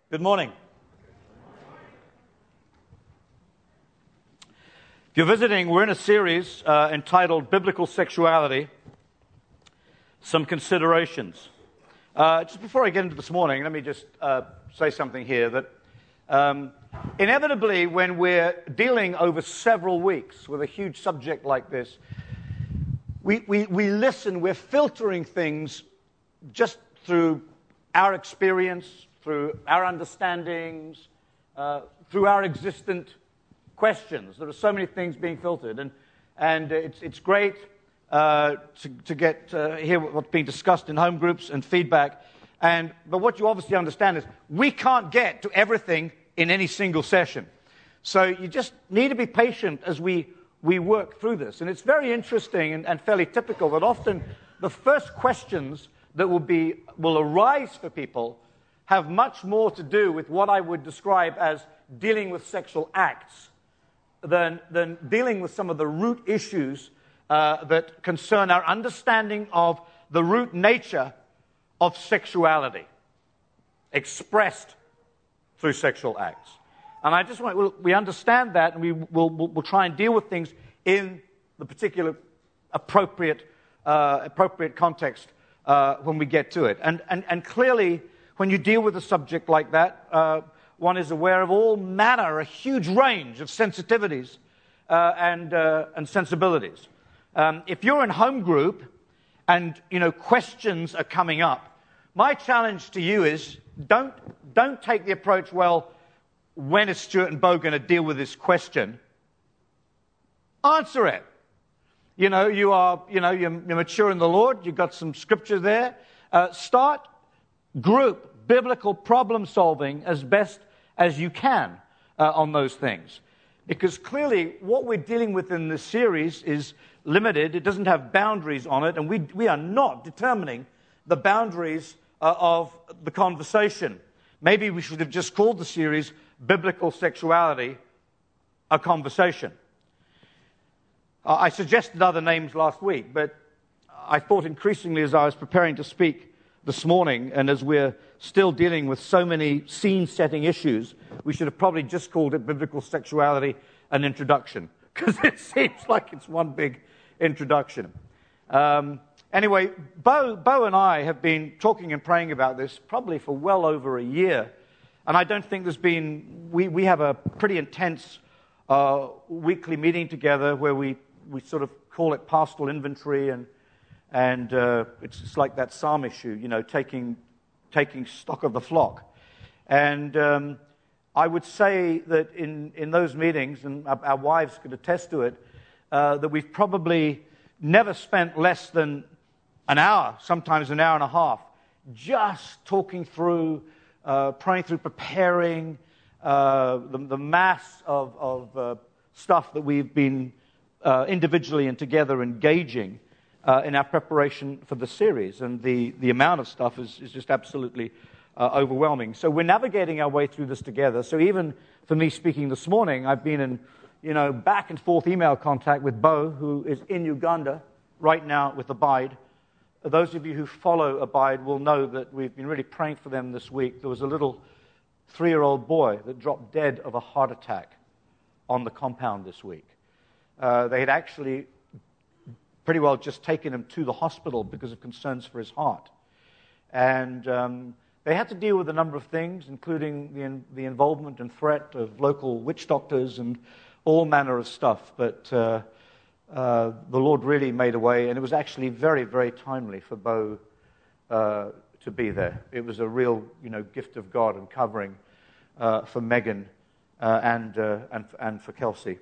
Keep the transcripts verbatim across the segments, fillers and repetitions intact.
Good morning. If you're visiting, we're in a series uh, entitled Biblical Sexuality, Some Considerations. Uh, just before I get into this morning, let me just uh, say something here that um, inevitably when we're dealing over several weeks with a huge subject like this, we, we, we listen, we're filtering things just through our experience, through our understandings, uh, through our existent questions. There are so many things being filtered, and and it's it's great uh, to to get uh, hear what's being discussed in home groups and feedback. And but what you obviously understand is we can't get to everything in any single session, so you just need to be patient as we we work through this. And it's very interesting and, and fairly typical that often the first questions that will be will arise for people have much more to do with what I would describe as dealing with sexual acts than, than dealing with some of the root issues uh, that concern our understanding of the root nature of sexuality expressed through sexual acts. And I just want, we'll, we understand that, and we will we'll, we'll try and deal with things in the particular appropriate, uh, appropriate context uh, when we get to it. And, and, and clearly, when you deal with a subject like that, uh, one is aware of all manner, a huge range of sensitivities uh, and uh, and sensibilities. Um, if you're in home group and you know questions are coming up, my challenge to you is don't don't take the approach, well, when is Stuart and Bo going to deal with this question? Answer it. You know, you are you know you're, you're mature in the Lord. You've got some scripture there. Uh, start. Group biblical problem solving as best as you can uh, on those things. Because clearly what we're dealing with in this series is limited. It doesn't have boundaries on it, and we we are not determining the boundaries uh, of the conversation. Maybe we should have just called the series Biblical Sexuality, a Conversation. Uh, I suggested other names last week, but I thought increasingly as I was preparing to speak this morning, and as we're still dealing with so many scene-setting issues, we should have probably just called it Biblical Sexuality, an Introduction, because it seems like it's one big introduction. Um, anyway, Bo, Bo and I have been talking and praying about this probably for well over a year, and I don't think there's been, we, we have a pretty intense uh, weekly meeting together where we, we sort of call it pastoral inventory, and And uh, it's just like that psalm issue, you know, taking taking stock of the flock. And um, I would say that in, in those meetings, and our, our wives could attest to it, uh, that we've probably never spent less than an hour, sometimes an hour and a half, just talking through, uh, praying through, preparing uh, the, the mass of, of uh, stuff that we've been uh, individually and together engaging Uh, in our preparation for the series, and the, the amount of stuff is, is just absolutely uh, overwhelming. So we're navigating our way through this together. So even for me speaking this morning, I've been in, you know, back and forth email contact with Bo, who is in Uganda right now with Abide. Those of you who follow Abide will know that we've been really praying for them this week. There was a little three-year-old boy that dropped dead of a heart attack on the compound this week. Uh, they had actually pretty well just taken him to the hospital because of concerns for his heart. And um, they had to deal with a number of things, including the, in, the involvement and threat of local witch doctors and all manner of stuff. But uh, uh, the Lord really made a way, and it was actually very, very timely for Bo uh, to be there. It was a real, you know, gift of God and covering uh, for Megan uh, and, uh, and and for Kelsey.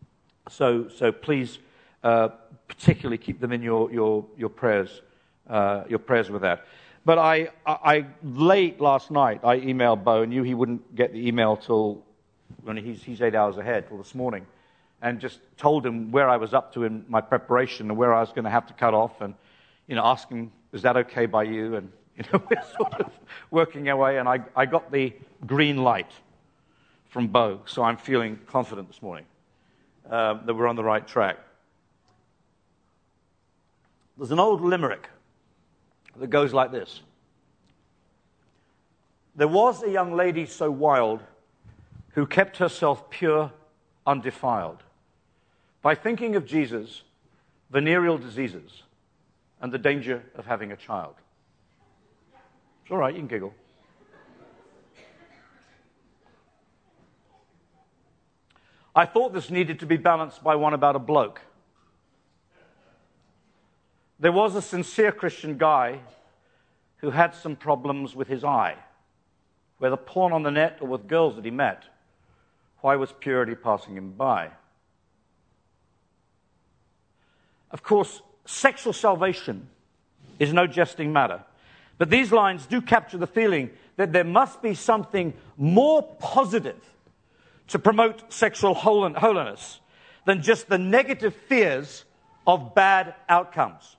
So, so please. Uh, particularly keep them in your your your prayers, uh, your prayers with that. But I, I, I late last night I emailed Bo, and knew he wouldn't get the email till when he's he's eight hours ahead till this morning, and just told him where I was up to in my preparation and where I was going to have to cut off, and you know asking, is that okay by you? And you know we're sort of working our way, and I I got the green light from Bo, so I'm feeling confident this morning uh, that we're on the right track. There's an old limerick that goes like this. There was a young lady so wild who kept herself pure, undefiled, by thinking of Jesus, venereal diseases, and the danger of having a child. It's all right, you can giggle. I thought this needed to be balanced by one about a bloke. There was a sincere Christian guy who had some problems with his eye, whether porn on the net or with girls that he met. Why was purity passing him by? Of course, sexual salvation is no jesting matter. But these lines do capture the feeling that there must be something more positive to promote sexual holiness than just the negative fears of bad outcomes.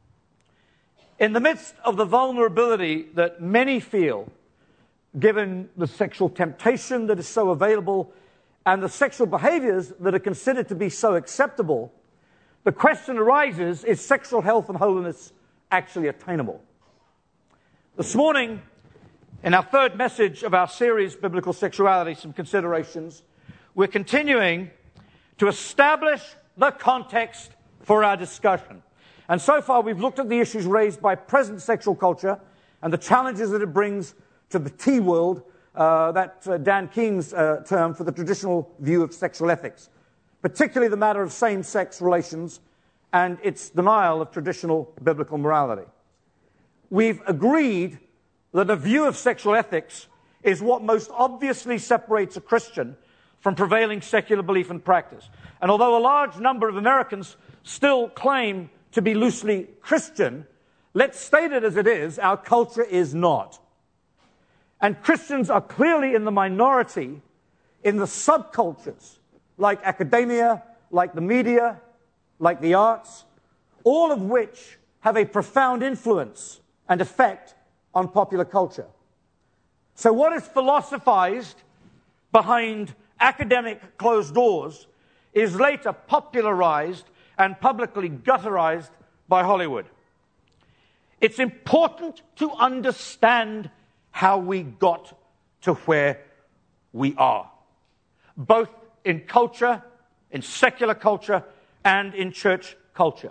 In the midst of the vulnerability that many feel, given the sexual temptation that is so available and the sexual behaviors that are considered to be so acceptable, the question arises, is sexual health and holiness actually attainable? This morning, in our third message of our series, Biblical Sexuality, some considerations, we're continuing to establish the context for our discussion. And so far, we've looked at the issues raised by present sexual culture and the challenges that it brings to the T world, uh, that uh, Dan King's uh, term for the traditional view of sexual ethics, particularly the matter of same-sex relations and its denial of traditional biblical morality. We've agreed that a view of sexual ethics is what most obviously separates a Christian from prevailing secular belief and practice. And although a large number of Americans still claim to be loosely Christian, let's state it as it is, our culture is not. And Christians are clearly in the minority in the subcultures, like academia, like the media, like the arts, all of which have a profound influence and effect on popular culture. So what is philosophized behind academic closed doors is later popularized and publicly gutterized by Hollywood. It's important to understand how we got to where we are, both in culture, in secular culture, and in church culture.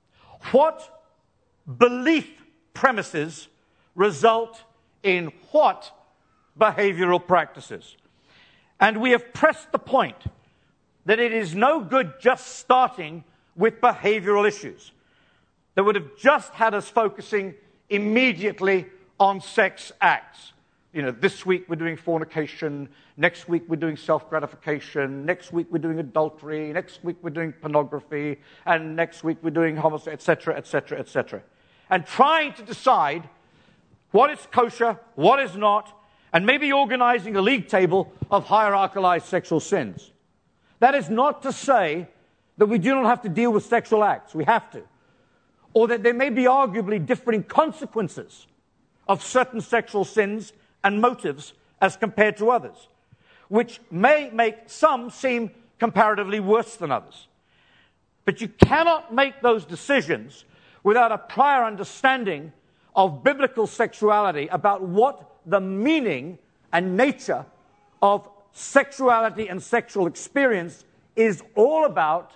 What belief premises result in what behavioral practices? And we have pressed the point that it is no good just starting with behavioral issues that would have just had us focusing immediately on sex acts. You know, this week we're doing fornication, next week we're doing self-gratification, next week we're doing adultery, next week we're doing pornography, and next week we're doing homosexuality, et cetera, et cetera, et cetera. And trying to decide what is kosher, what is not, and maybe organizing a league table of hierarchicalized sexual sins. That is not to say that we do not have to deal with sexual acts. We have to. Or that there may be arguably differing consequences of certain sexual sins and motives as compared to others, which may make some seem comparatively worse than others. But you cannot make those decisions without a prior understanding of biblical sexuality, about what the meaning and nature of sexuality and sexual experience is all about,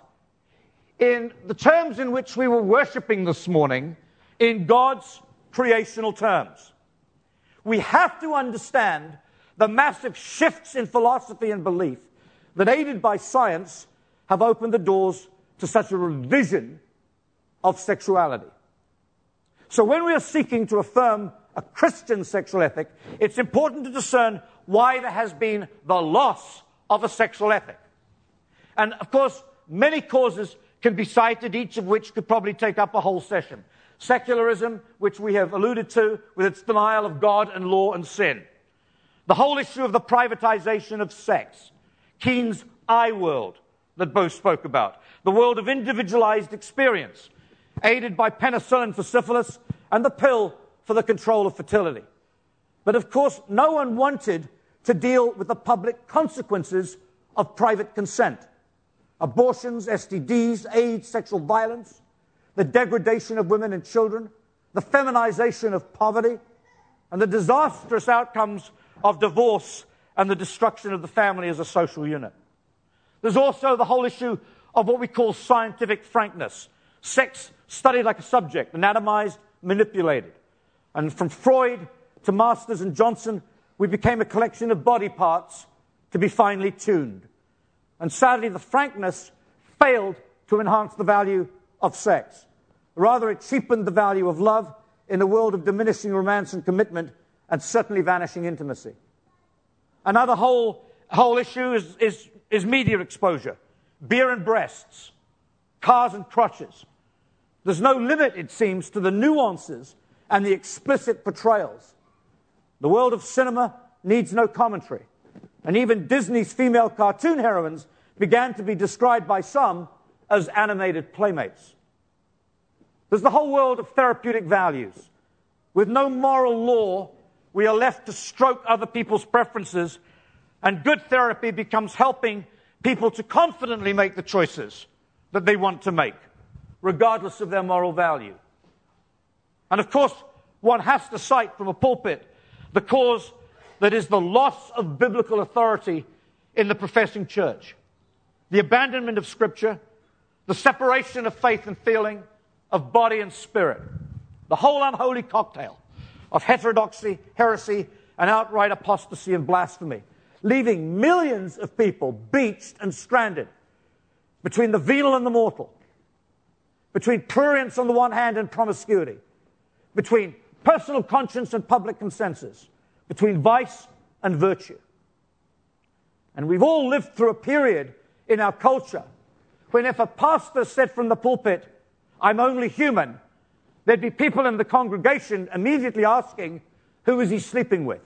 in the terms in which we were worshiping this morning, in God's creational terms. We have to understand the massive shifts in philosophy and belief that, aided by science, have opened the doors to such a revision of sexuality. So when we are seeking to affirm a Christian sexual ethic, it's important to discern why there has been the loss of a sexual ethic. And, of course, many causes can be cited, each of which could probably take up a whole session. Secularism, which we have alluded to, with its denial of God and law and sin. The whole issue of the privatization of sex. Keynes' I world that Bo spoke about. The world of individualized experience, aided by penicillin for syphilis and the pill for the control of fertility. But of course, no one wanted to deal with the public consequences of private consent. Abortions, S T Ds, AIDS, sexual violence, the degradation of women and children, the feminization of poverty, and the disastrous outcomes of divorce and the destruction of the family as a social unit. There's also the whole issue of what we call scientific frankness. Sex studied like a subject, anatomized, manipulated. And from Freud to Masters and Johnson, we became a collection of body parts to be finely tuned. And sadly, the frankness failed to enhance the value of sex. Rather, it cheapened the value of love in a world of diminishing romance and commitment, and certainly vanishing intimacy. Another whole, whole issue is, is, is media exposure. Beer and breasts, cars and crotches. There's no limit, it seems, to the nuances and the explicit portrayals. The world of cinema needs no commentary. And even Disney's female cartoon heroines began to be described by some as animated playmates. There's the whole world of therapeutic values. With no moral law, we are left to stroke other people's preferences, and good therapy becomes helping people to confidently make the choices that they want to make, regardless of their moral value. And of course, one has to cite from a pulpit the cause that is the loss of biblical authority in the professing church, the abandonment of Scripture, the separation of faith and feeling, of body and spirit, the whole unholy cocktail of heterodoxy, heresy, and outright apostasy and blasphemy, leaving millions of people beached and stranded between the venal and the mortal, between prurience on the one hand and promiscuity, between personal conscience and public consensus, between vice and virtue. And we've all lived through a period in our culture when if a pastor said from the pulpit, "I'm only human," there'd be people in the congregation immediately asking, who is he sleeping with?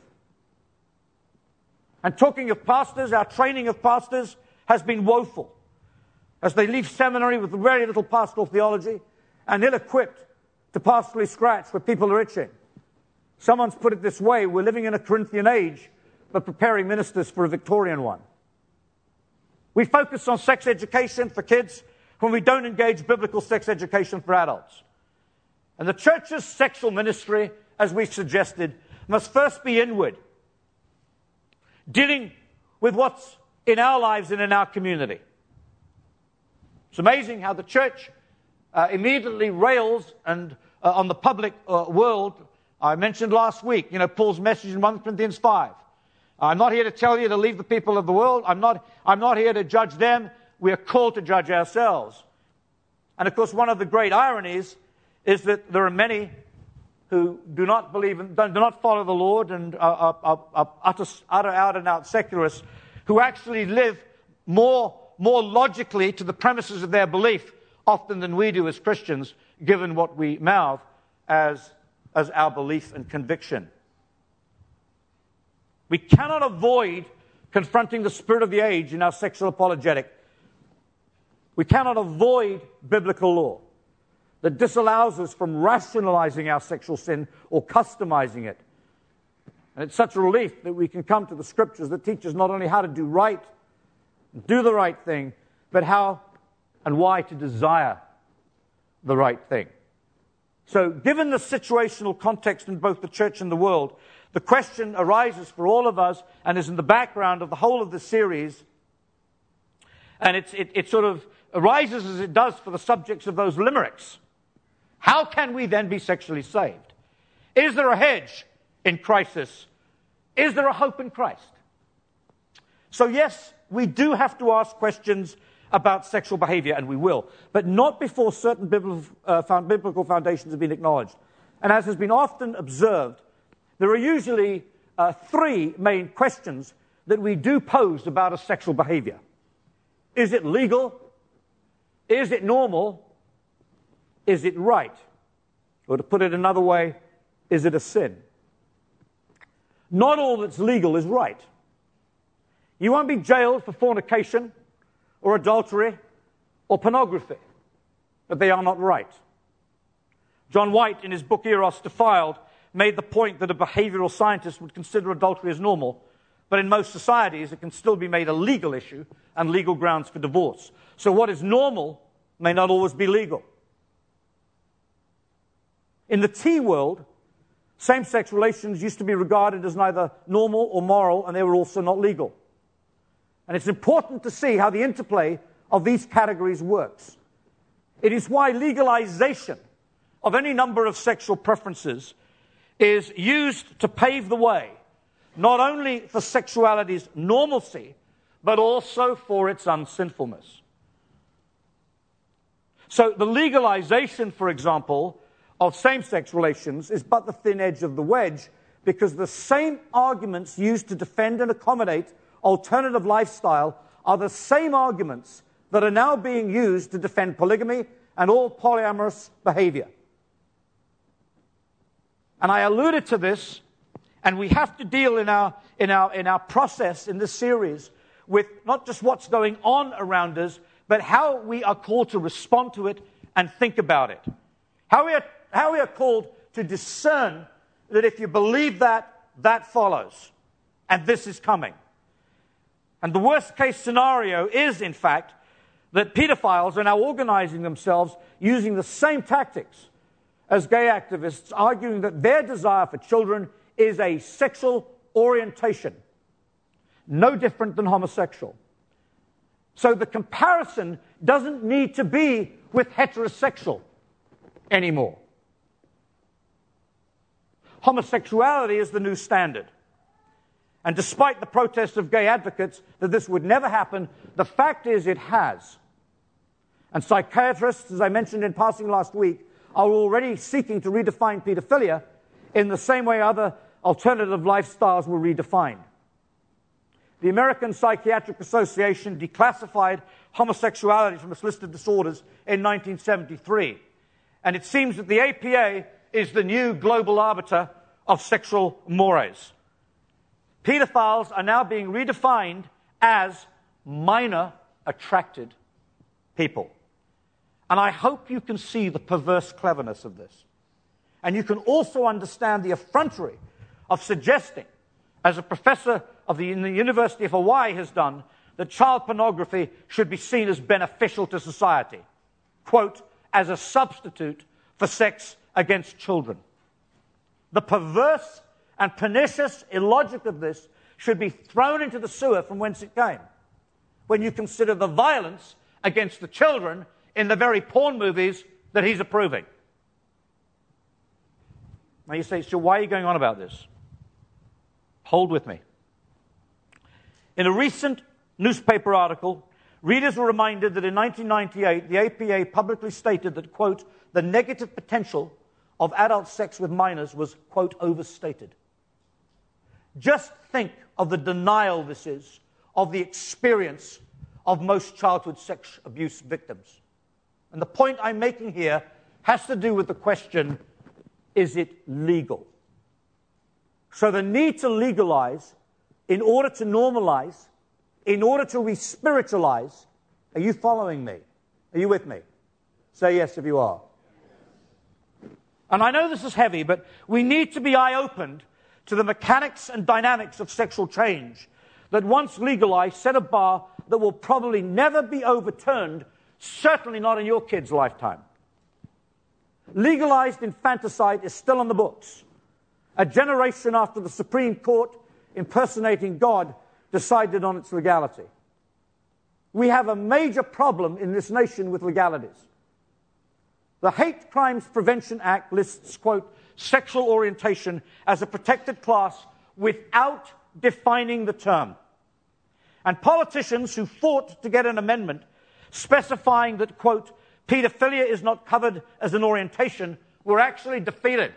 And talking of pastors, our training of pastors has been woeful, as they leave seminary with very little pastoral theology and ill-equipped to pastorally scratch where people are itching. Someone's put it this way: we're living in a Corinthian age, but preparing ministers for a Victorian one. We focus on sex education for kids when we don't engage biblical sex education for adults. And the church's sexual ministry, as we've suggested, must first be inward, dealing with what's in our lives and in our community. It's amazing how the church uh, immediately rails and uh, on the public uh, world. I mentioned last week, you know, Paul's message in First Corinthians five. I'm not here to tell you to leave the people of the world. I'm not, I'm not here to judge them. We are called to judge ourselves. And of course, one of the great ironies is that there are many who do not believe, in, don't, do not follow the Lord and are, are, are utter, utter out and out secularists, who actually live more, more logically to the premises of their belief often than we do as Christians, given what we mouth as, as our belief and conviction. We cannot avoid confronting the spirit of the age in our sexual apologetic. We cannot avoid biblical law that disallows us from rationalizing our sexual sin or customizing it. And it's such a relief that we can come to the Scriptures that teach us not only how to do right, do the right thing, but how and why to desire the right thing. So, given the situational context in both the church and the world, the question arises for all of us, and is in the background of the whole of the series, and it's, it, it sort of arises as it does for the subjects of those limericks. How can we then be sexually saved? Is there a hedge in crisis? Is there a hope in Christ? So yes, we do have to ask questions about sexual behavior, and we will, but not before certain biblical, uh, found, biblical foundations have been acknowledged. And as has been often observed, there are usually uh, three main questions that we do pose about a sexual behavior. Is it legal? Is it normal? Is it right? Or to put it another way, is it a sin? Not all that's legal is right. You won't be jailed for fornication or adultery or pornography, but they are not right. John White, in his book Eros Defiled, made the point that a behavioral scientist would consider adultery as normal, but in most societies it can still be made a legal issue and legal grounds for divorce. So what is normal may not always be legal. In the tea world, Same-sex relations used to be regarded as neither normal or moral, and they were also not legal. And it's important to see how the interplay of these categories works. It is why legalization of any number of sexual preferences is used to pave the way, not only for sexuality's normalcy, but also for its unsinfulness. So the legalization, for example, of same-sex relations is but the thin edge of the wedge, because the same arguments used to defend and accommodate alternative lifestyle are the same arguments that are now being used to defend polygamy and all polyamorous behavior. And I alluded to this, and we have to deal in our, in our, in our process in this series with not just what's going on around us, but how we are called to respond to it and think about it. How we are, how we are called to discern that if you believe that, that follows, and this is coming. And the worst case scenario is, in fact, that pedophiles are now organizing themselves using the same tactics as gay activists, arguing that their desire for children is a sexual orientation, no different than homosexual. So the comparison doesn't need to be with heterosexual anymore. Homosexuality is the new standard. And despite the protests of gay advocates that this would never happen, the fact is it has. And psychiatrists, as I mentioned in passing last week, are already seeking to redefine pedophilia in the same way other alternative lifestyles were redefined. The American Psychiatric Association declassified homosexuality from its list of disorders in nineteen seventy-three. And it seems that the A P A is the new global arbiter of sexual mores. Pedophiles are now being redefined as minor attracted people. And I hope you can see the perverse cleverness of this. And you can also understand the effrontery of suggesting, as a professor of the, in the University of Hawaii has done, that child pornography should be seen as beneficial to society. Quote, as a substitute for sex against children. The perverse and pernicious illogic of this should be thrown into the sewer from whence it came, when you consider the violence against the children in the very porn movies that he's approving. Now you say, so why are you going on about this? Hold with me. In a recent newspaper article, readers were reminded that in nineteen ninety-eight, the A P A publicly stated that, quote, the negative potential of adult sex with minors was, quote, overstated. Just think of the denial this is of the experience of most childhood sex abuse victims. And the point I'm making here has to do with the question, is it legal? So the need to legalize in order to normalize, in order to re-spiritualize, are you following me? Are you with me? Say yes if you are. And I know this is heavy, but we need to be eye-opened to the mechanics and dynamics of sexual change that once legalized set a bar that will probably never be overturned, certainly not in your kid's lifetime. Legalized infanticide is still on the books. A generation after the Supreme Court, impersonating God, decided on its legality. We have a major problem in this nation with legalities. The Hate Crimes Prevention Act lists, quote, sexual orientation as a protected class without defining the term. And politicians who fought to get an amendment specifying that, quote, pedophilia is not covered as an orientation were actually defeated.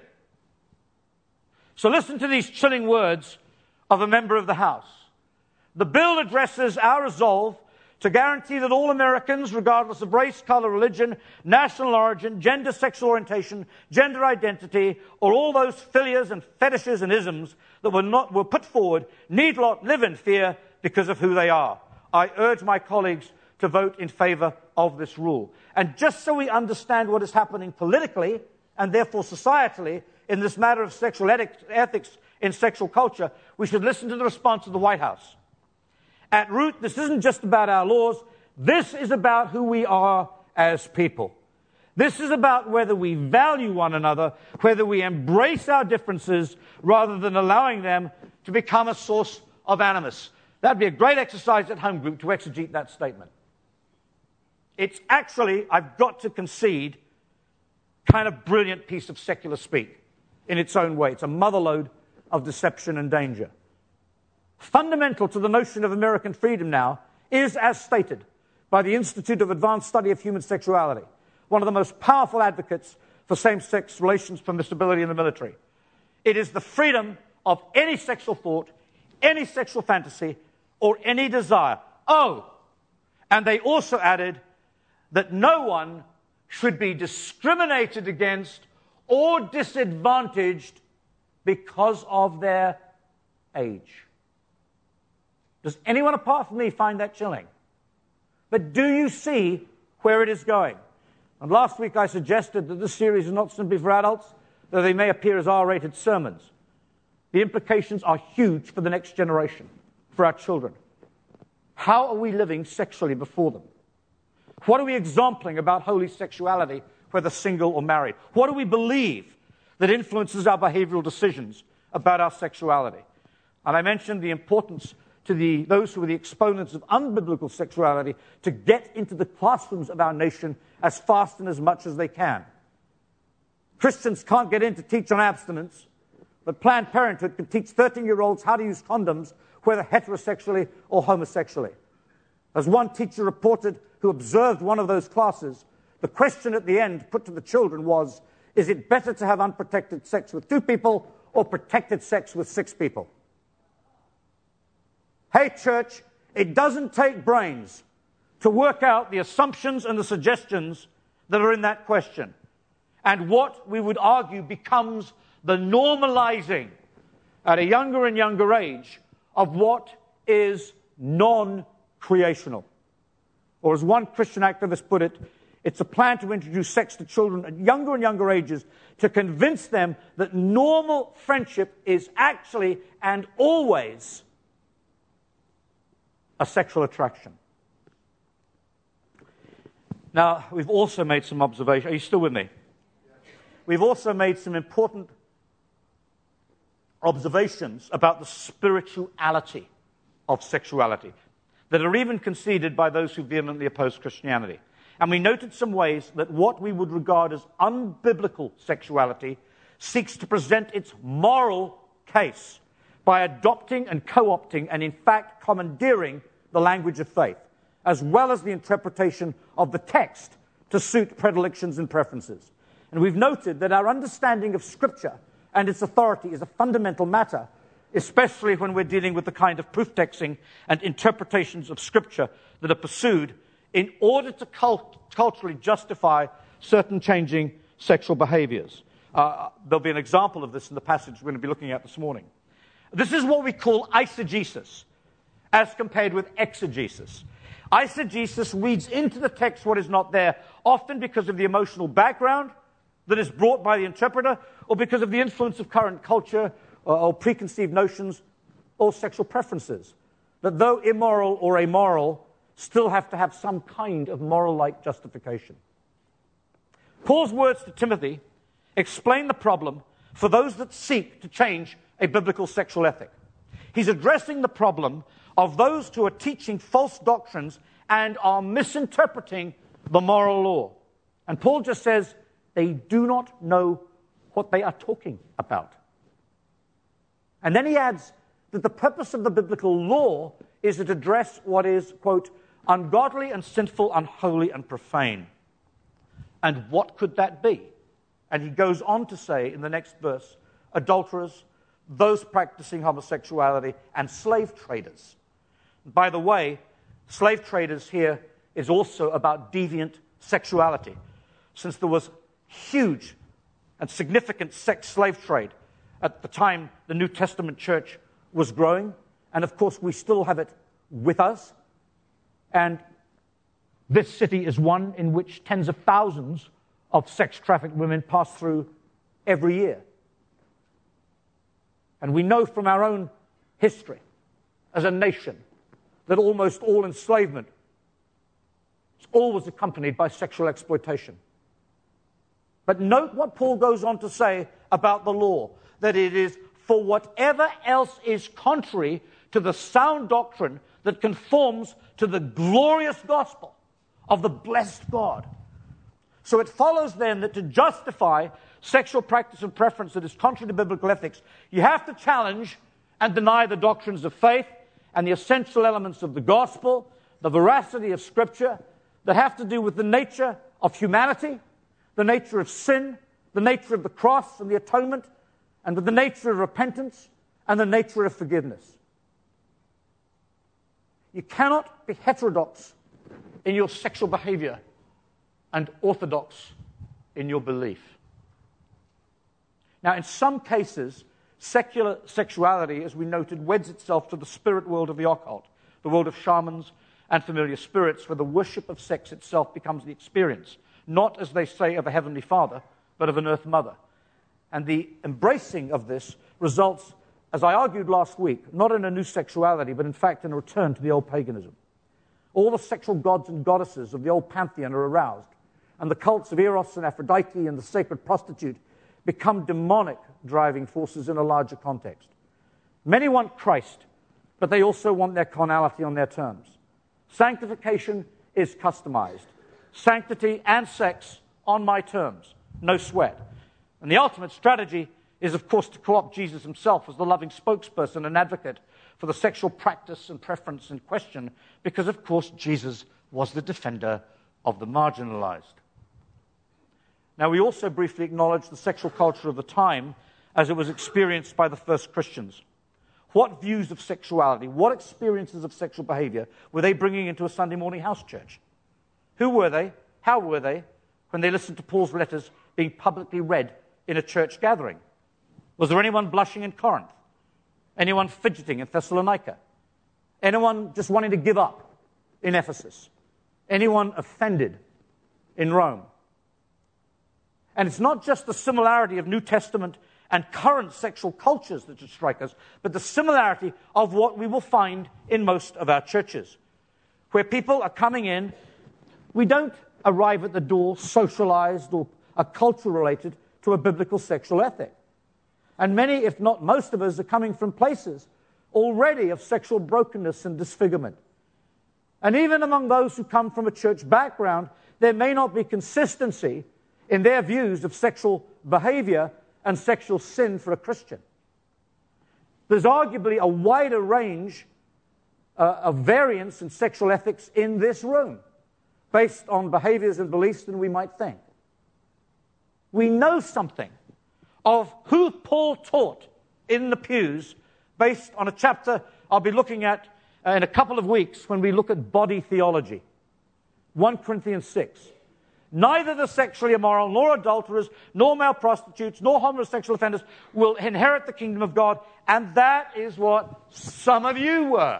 So listen to these chilling words of a member of the House. The bill addresses our resolve to guarantee that all Americans, regardless of race, color, religion, national origin, gender, sexual orientation, gender identity, or all those philias and fetishes and isms that were not were put forward, need not live in fear because of who they are. I urge my colleagues to vote in favor of this rule. And just so we understand what is happening politically, and therefore societally, in this matter of sexual ethics in sexual culture, we should listen to the response of the White House. At root, this isn't just about our laws. This is about who we are as people. This is about whether we value one another, whether we embrace our differences rather than allowing them to become a source of animus. That'd be a great exercise at home group to exegete that statement. It's actually, I've got to concede, kind of brilliant piece of secular speak in its own way. It's a motherlode of deception and danger. Fundamental to the notion of American freedom now is, as stated by the Institute of Advanced Study of Human Sexuality, one of the most powerful advocates for same-sex relations permissibility in the military. It is the freedom of any sexual thought, any sexual fantasy, or any desire. Oh, and they also added that no one should be discriminated against or disadvantaged because of their age. Does anyone apart from me find that chilling? But do you see where it is going? And last week I suggested that this series is not simply for adults, though they may appear as R-rated sermons. The implications are huge for the next generation, for our children. How are we living sexually before them? What are we exempling about holy sexuality, whether single or married? What do we believe that influences our behavioral decisions about our sexuality? And I mentioned the importance to the, those who are the exponents of unbiblical sexuality to get into the classrooms of our nation as fast and as much as they can. Christians can't get in to teach on abstinence, but Planned Parenthood can teach thirteen-year-olds how to use condoms, whether heterosexually or homosexually. As one teacher reported who observed one of those classes, the question at the end put to the children was, is it better to have unprotected sex with two people or protected sex with six people? Hey, church, it doesn't take brains to work out the assumptions and the suggestions that are in that question. And what we would argue becomes the normalizing at a younger and younger age of what is non-creational. Or as one Christian activist put it, it's a plan to introduce sex to children at younger and younger ages to convince them that normal friendship is actually and always a sexual attraction. Now, we've also made some observations. Are you still with me? We've also made some important observations about the spirituality of sexuality that are even conceded by those who vehemently oppose Christianity. And we noted some ways that what we would regard as unbiblical sexuality seeks to present its moral case by adopting and co-opting and in fact commandeering the language of faith, as well as the interpretation of the text to suit predilections and preferences. And we've noted that our understanding of Scripture and its authority is a fundamental matter, especially when we're dealing with the kind of proof texting and interpretations of Scripture that are pursued in order to cult- culturally justify certain changing sexual behaviors. Uh, there'll be an example of this in the passage we're going to be looking at this morning. This is what we call eisegesis, as compared with exegesis. Eisegesis reads into the text what is not there, often because of the emotional background that is brought by the interpreter, or because of the influence of current culture, or, or preconceived notions, or sexual preferences, that though immoral or amoral, still have to have some kind of moral-like justification. Paul's words to Timothy explain the problem for those that seek to change a biblical sexual ethic. He's addressing the problem of those who are teaching false doctrines and are misinterpreting the moral law. And Paul just says they do not know what they are talking about. And then he adds that the purpose of the biblical law is to address what is, quote, ungodly and sinful, unholy and profane. And what could that be? And he goes on to say in the next verse, adulterers, those practicing homosexuality, and slave traders. By the way, slave traders here is also about deviant sexuality, since there was huge and significant sex slave trade at the time the New Testament church was growing, and of course we still have it with us. And this city is one in which tens of thousands of sex-trafficked women pass through every year. And we know from our own history as a nation that almost all enslavement is always accompanied by sexual exploitation. But note what Paul goes on to say about the law, that it is for whatever else is contrary to the sound doctrine that conforms to the glorious gospel of the blessed God. So it follows then that to justify sexual practice and preference that is contrary to biblical ethics, you have to challenge and deny the doctrines of faith and the essential elements of the gospel, the veracity of Scripture, that have to do with the nature of humanity, the nature of sin, the nature of the cross and the atonement, and with the nature of repentance and the nature of forgiveness. You cannot be heterodox in your sexual behavior and orthodox in your belief. Now, in some cases, secular sexuality, as we noted, weds itself to the spirit world of the occult, the world of shamans and familiar spirits, where the worship of sex itself becomes the experience, not, as they say, of a heavenly father, but of an earth mother. And the embracing of this results, as I argued last week, not in a new sexuality, but in fact in a return to the old paganism. All the sexual gods and goddesses of the old pantheon are aroused, and the cults of Eros and Aphrodite and the sacred prostitute become demonic driving forces in a larger context. Many want Christ, but they also want their carnality on their terms. Sanctification is customized. Sanctity and sex on my terms, no sweat. And the ultimate strategy is, of course, to co-opt Jesus himself as the loving spokesperson and advocate for the sexual practice and preference in question, because, of course, Jesus was the defender of the marginalized. Now, we also briefly acknowledge the sexual culture of the time as it was experienced by the first Christians. What views of sexuality, what experiences of sexual behavior were they bringing into a Sunday morning house church? Who were they? How were they when they listened to Paul's letters being publicly read in a church gathering? Was there anyone blushing in Corinth? Anyone fidgeting in Thessalonica? Anyone just wanting to give up in Ephesus? Anyone offended in Rome? And it's not just the similarity of New Testament and current sexual cultures that should strike us, but the similarity of what we will find in most of our churches, where people are coming in. We don't arrive at the door socialized or culture-related to a biblical sexual ethic. And many, if not most of us, are coming from places already of sexual brokenness and disfigurement. And even among those who come from a church background, there may not be consistency in their views of sexual behavior and sexual sin for a Christian. There's arguably a wider range uh, of variance in sexual ethics in this room, based on behaviors and beliefs than we might think. We know something of who Paul taught in the pews based on a chapter I'll be looking at uh, in a couple of weeks when we look at body theology. First Corinthians six. Neither the sexually immoral, nor adulterers, nor male prostitutes, nor homosexual offenders will inherit the kingdom of God. And that is what some of you were.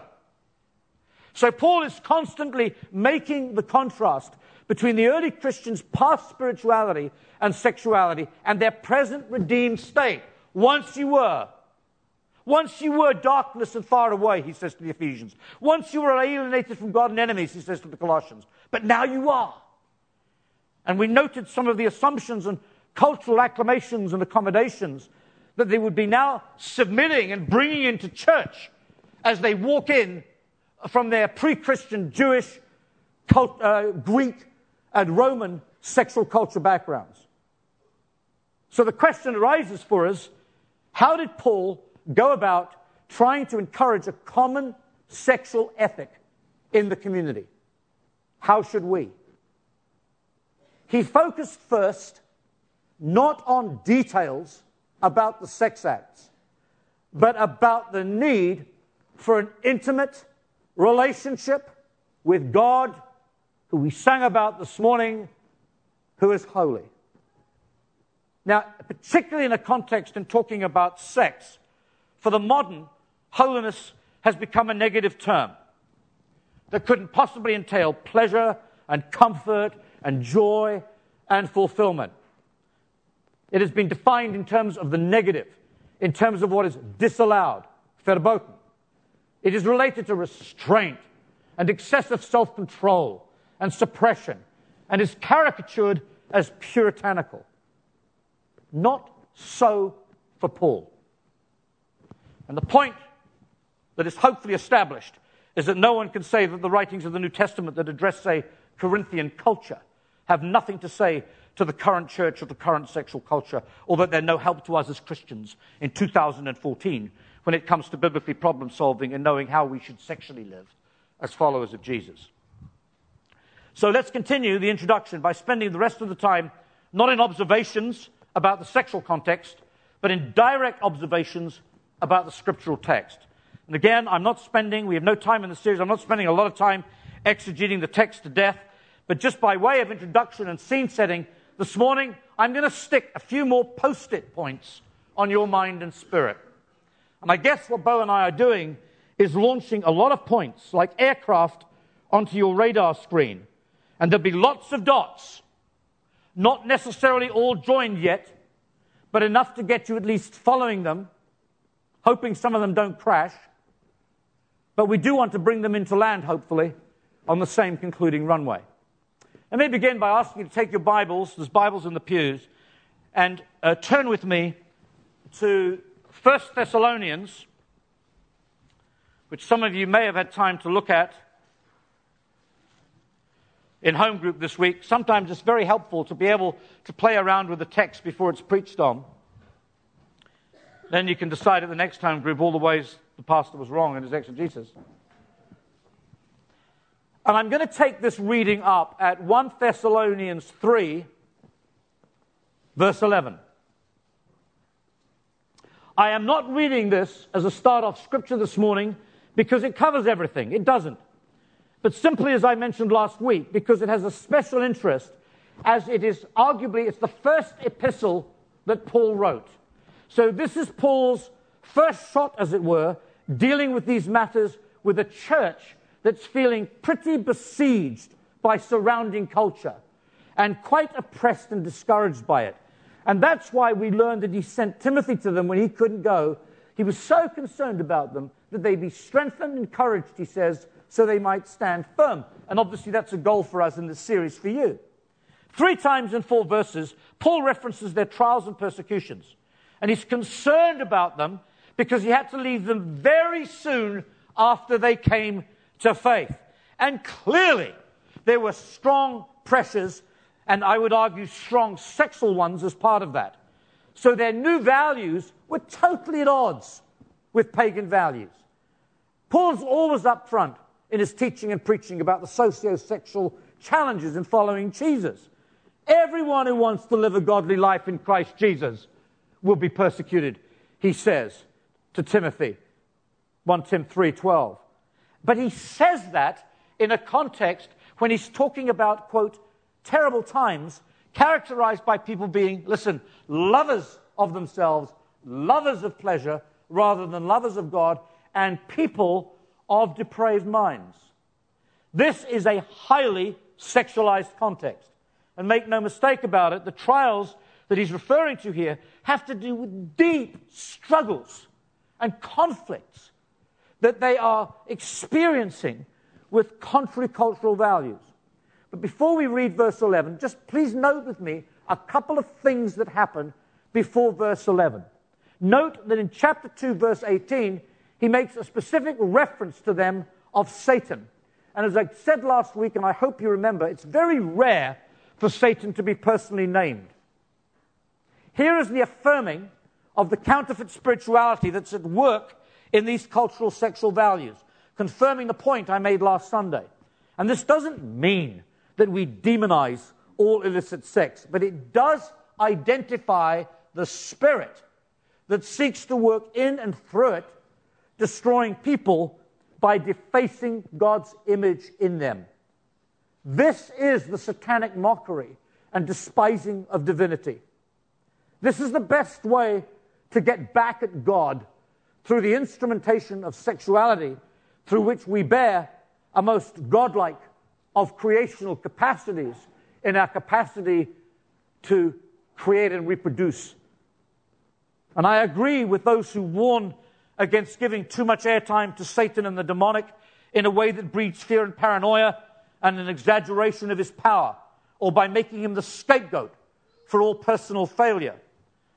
So Paul is constantly making the contrast between the early Christians' past spirituality and sexuality and their present redeemed state. Once you were. Once you were darkness and far away, he says to the Ephesians. Once you were alienated from God and enemies, he says to the Colossians. But now you are. And we noted some of the assumptions and cultural acclamations and accommodations that they would be now submitting and bringing into church as they walk in from their pre-Christian Jewish, cult, uh, Greek, and Roman sexual culture backgrounds. So the question arises for us, how did Paul go about trying to encourage a common sexual ethic in the community? How should we? He focused first not on details about the sex acts, but about the need for an intimate relationship with God, who we sang about this morning, who is holy. Now, particularly in a context in talking about sex, for the modern, holiness has become a negative term that couldn't possibly entail pleasure and comfort and joy and fulfillment. It has been defined in terms of the negative, in terms of what is disallowed, verboten. It is related to restraint and excessive self-control and suppression, and is caricatured as puritanical. Not so for Paul. And the point that is hopefully established is that no one can say that the writings of the New Testament that address, say, Corinthian culture have nothing to say to the current church or the current sexual culture, or that they're no help to us as Christians in two thousand fourteen when it comes to biblically problem solving and knowing how we should sexually live as followers of Jesus. So let's continue the introduction by spending the rest of the time not in observations about the sexual context, but in direct observations about the scriptural text. And again, I'm not spending, we have no time in the series, I'm not spending a lot of time exegeting the text to death, but just by way of introduction and scene setting, this morning I'm going to stick a few more post-it points on your mind and spirit. And I guess what Bo and I are doing is launching a lot of points, like aircraft, onto your radar screen. And there'll be lots of dots, not necessarily all joined yet, but enough to get you at least following them, hoping some of them don't crash. But we do want to bring them into land, hopefully, on the same concluding runway. Let me begin by asking you to take your Bibles, there's Bibles in the pews, and uh, turn with me to First Thessalonians, which some of you may have had time to look at in home group this week. Sometimes it's very helpful to be able to play around with the text before it's preached on. Then you can decide at the next home group all the ways the pastor was wrong in his exegesis. And I'm going to take this reading up at First Thessalonians three, verse eleven. I am not reading this as a start-off scripture this morning because it covers everything. It doesn't. But simply, as I mentioned last week, because it has a special interest, as it is arguably, it's the first epistle that Paul wrote. So this is Paul's first shot, as it were, dealing with these matters with a church that's feeling pretty besieged by surrounding culture and quite oppressed and discouraged by it. And that's why we learned that he sent Timothy to them when he couldn't go. He was so concerned about them that they be strengthened, encouraged, he says, so they might stand firm. And obviously that's a goal for us in this series for you. Three times in four verses, Paul references their trials and persecutions. And he's concerned about them because he had to leave them very soon after they came to faith. And clearly there were strong pressures, and I would argue strong sexual ones as part of that. So their new values were totally at odds with pagan values. Paul's always up front in his teaching and preaching about the socio-sexual challenges in following Jesus. Everyone who wants to live a godly life in Christ Jesus will be persecuted, he says to Timothy, First Timothy three twelve. But he says that in a context when he's talking about, quote, terrible times characterized by people being, listen, lovers of themselves, lovers of pleasure, rather than lovers of God, and people of depraved minds. This is a highly sexualized context. And make no mistake about it, the trials that he's referring to here have to do with deep struggles and conflicts that they are experiencing with contrary cultural values. But before we read verse eleven, just please note with me a couple of things that happen before verse eleven. Note that in chapter two, verse eighteen, he makes a specific reference to them of Satan. And as I said last week, and I hope you remember, it's very rare for Satan to be personally named. Here is the affirming of the counterfeit spirituality that's at work in these cultural sexual values, confirming the point I made last Sunday. And this doesn't mean that we demonize all illicit sex, but it does identify the spirit that seeks to work in and through it, destroying people by defacing God's image in them. This is the satanic mockery and despising of divinity. This is the best way to get back at God through the instrumentation of sexuality, through which we bear a most godlike of creational capacities in our capacity to create and reproduce. And I agree with those who warn against giving too much airtime to Satan and the demonic in a way that breeds fear and paranoia and an exaggeration of his power, or by making him the scapegoat for all personal failure.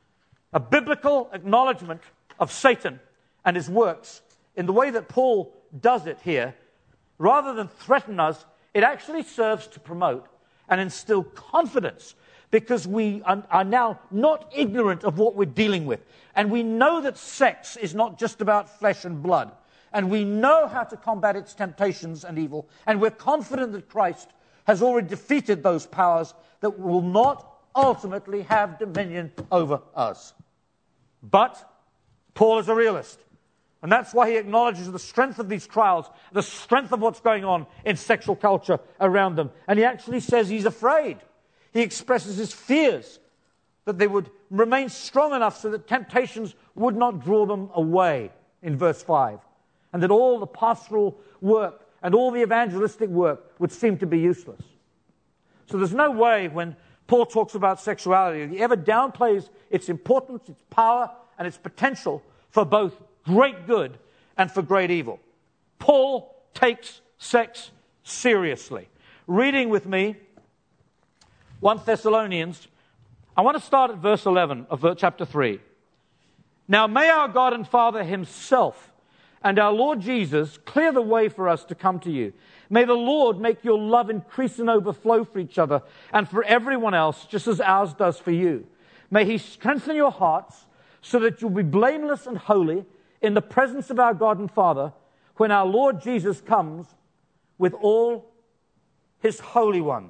a biblical acknowledgement of Satan and his works in the way that Paul does it here, rather than threaten us, it actually serves to promote and instill confidence, because we are now not ignorant of what we're dealing with. And we know that sex is not just about flesh and blood. And we know how to combat its temptations and evil. And we're confident that Christ has already defeated those powers that will not ultimately have dominion over us. But Paul is a realist. And that's why he acknowledges the strength of these trials, the strength of what's going on in sexual culture around them. And he actually says he's afraid. He expresses his fears that they would remain strong enough so that temptations would not draw them away, in verse five. And that all the pastoral work and all the evangelistic work would seem to be useless. So there's no way when Paul talks about sexuality, he ever downplays its importance, its power, and its potential for both great good and for great evil. Paul takes sex seriously. Reading with me First Thessalonians, I want to start at verse eleven of chapter three. Now may our God and Father himself and our Lord Jesus clear the way for us to come to you. May the Lord make your love increase and overflow for each other and for everyone else, just as ours does for you. May he strengthen your hearts so that you'll be blameless and holy in the presence of our God and Father when our Lord Jesus comes with all his holy ones.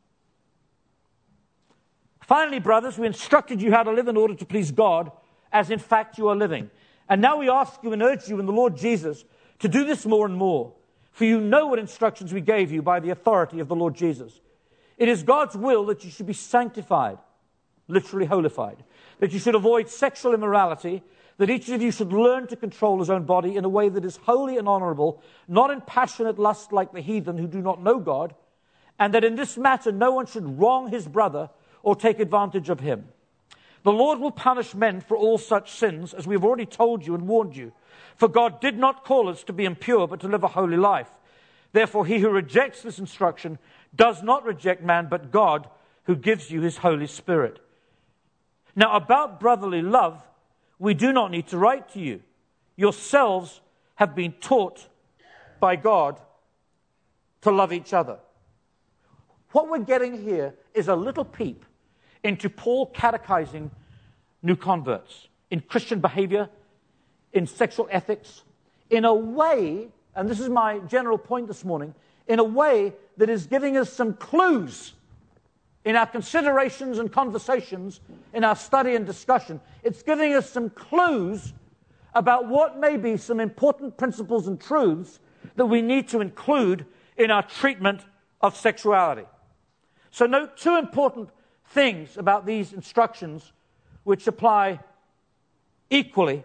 Finally, brothers, we instructed you how to live in order to please God, as in fact you are living. And now we ask you and urge you in the Lord Jesus to do this more and more, for you know what instructions we gave you by the authority of the Lord Jesus. It is God's will that you should be sanctified, literally holified, that you should avoid sexual immorality, that each of you should learn to control his own body in a way that is holy and honorable, not in passionate lust like the heathen who do not know God, and that in this matter no one should wrong his brother or take advantage of him. The Lord will punish men for all such sins, as we have already told you and warned you. For God did not call us to be impure, but to live a holy life. Therefore, he who rejects this instruction does not reject man, but God, who gives you his Holy Spirit. Now, about brotherly love, we do not need to write to you. Yourselves have been taught by God to love each other. What we're getting here is a little peep into Paul catechizing new converts in Christian behavior, in sexual ethics, in a way, and this is my general point this morning, in a way that is giving us some clues in our considerations and conversations, in our study and discussion. It's giving us some clues about what may be some important principles and truths that we need to include in our treatment of sexuality. So note two important things about these instructions which apply equally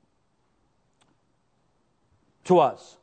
to us.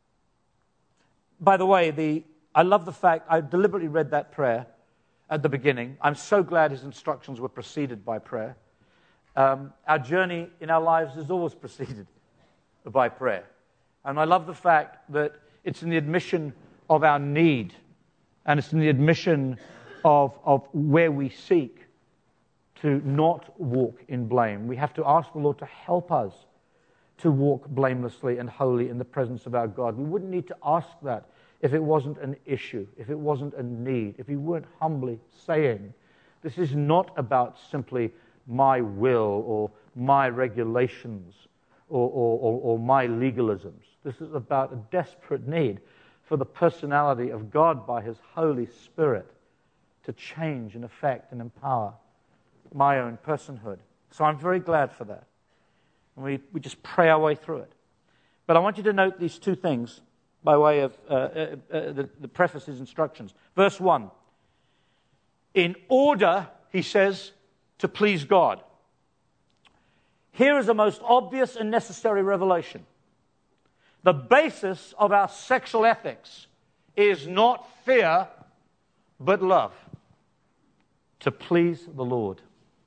By the way, the I love the fact, I deliberately read that prayer at the beginning. I'm so glad his instructions were preceded by prayer. Um, our journey in our lives is always preceded by prayer. And I love the fact that it's in the admission of our need, and it's in the admission of, of where we seek to not walk in blame. We have to ask the Lord to help us to walk blamelessly and holy in the presence of our God. We wouldn't need to ask that if it wasn't an issue, if it wasn't a need, if we weren't humbly saying, this is not about simply my will or my regulations or, or, or, or my legalisms. This is about a desperate need for the personality of God by his Holy Spirit to change and affect and empower my own personhood. So I'm very glad for that. And we, we just pray our way through it. But I want you to note these two things by way of uh, uh, uh, the, the preface's instructions. Verse one. In order, he says, to please God. Here is a most obvious and necessary revelation. The basis of our sexual ethics is not fear, but love. To please the Lord.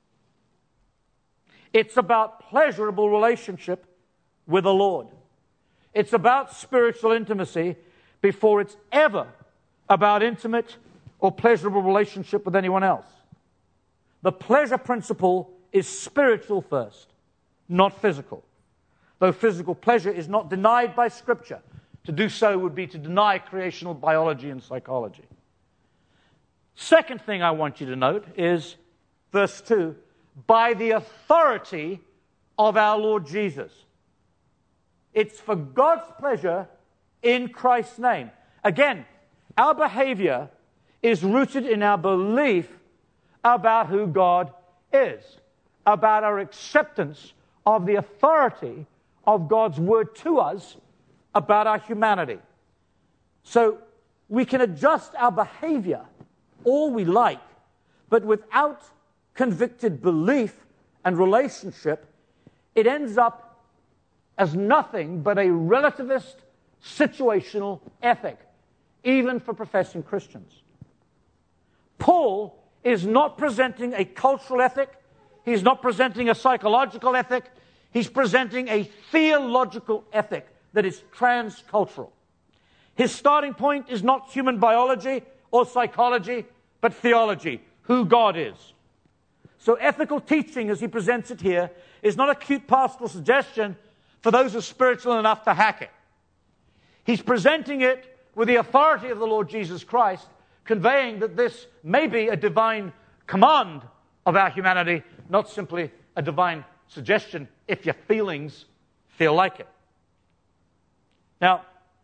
It's about pleasurable relationship with the Lord. It's about spiritual intimacy before it's ever about intimate or pleasurable relationship with anyone else. The pleasure principle is spiritual first, not physical. Though physical pleasure is not denied by Scripture. To do so would be to deny creational biology and psychology. Second thing I want you to note is verse two, by the authority of our Lord Jesus. It's for God's pleasure in Christ's name. Again, our behavior is rooted in our belief about who God is, about our acceptance of the authority of God's word to us about our humanity. So we can adjust our behavior all we like, but without convicted belief and relationship, it ends up as nothing but a relativist, situational ethic, even for professing Christians. Paul is not presenting a cultural ethic. He's not presenting a psychological ethic. He's presenting a theological ethic that is transcultural. His starting point is not human biology or psychology, but theology, who God is. So ethical teaching, as he presents it here, is not a cute pastoral suggestion for those who are spiritual enough to hack it. He's presenting it with the authority of the Lord Jesus Christ, conveying that this may be a divine command of our humanity, not simply a divine suggestion if your feelings feel like it. Now,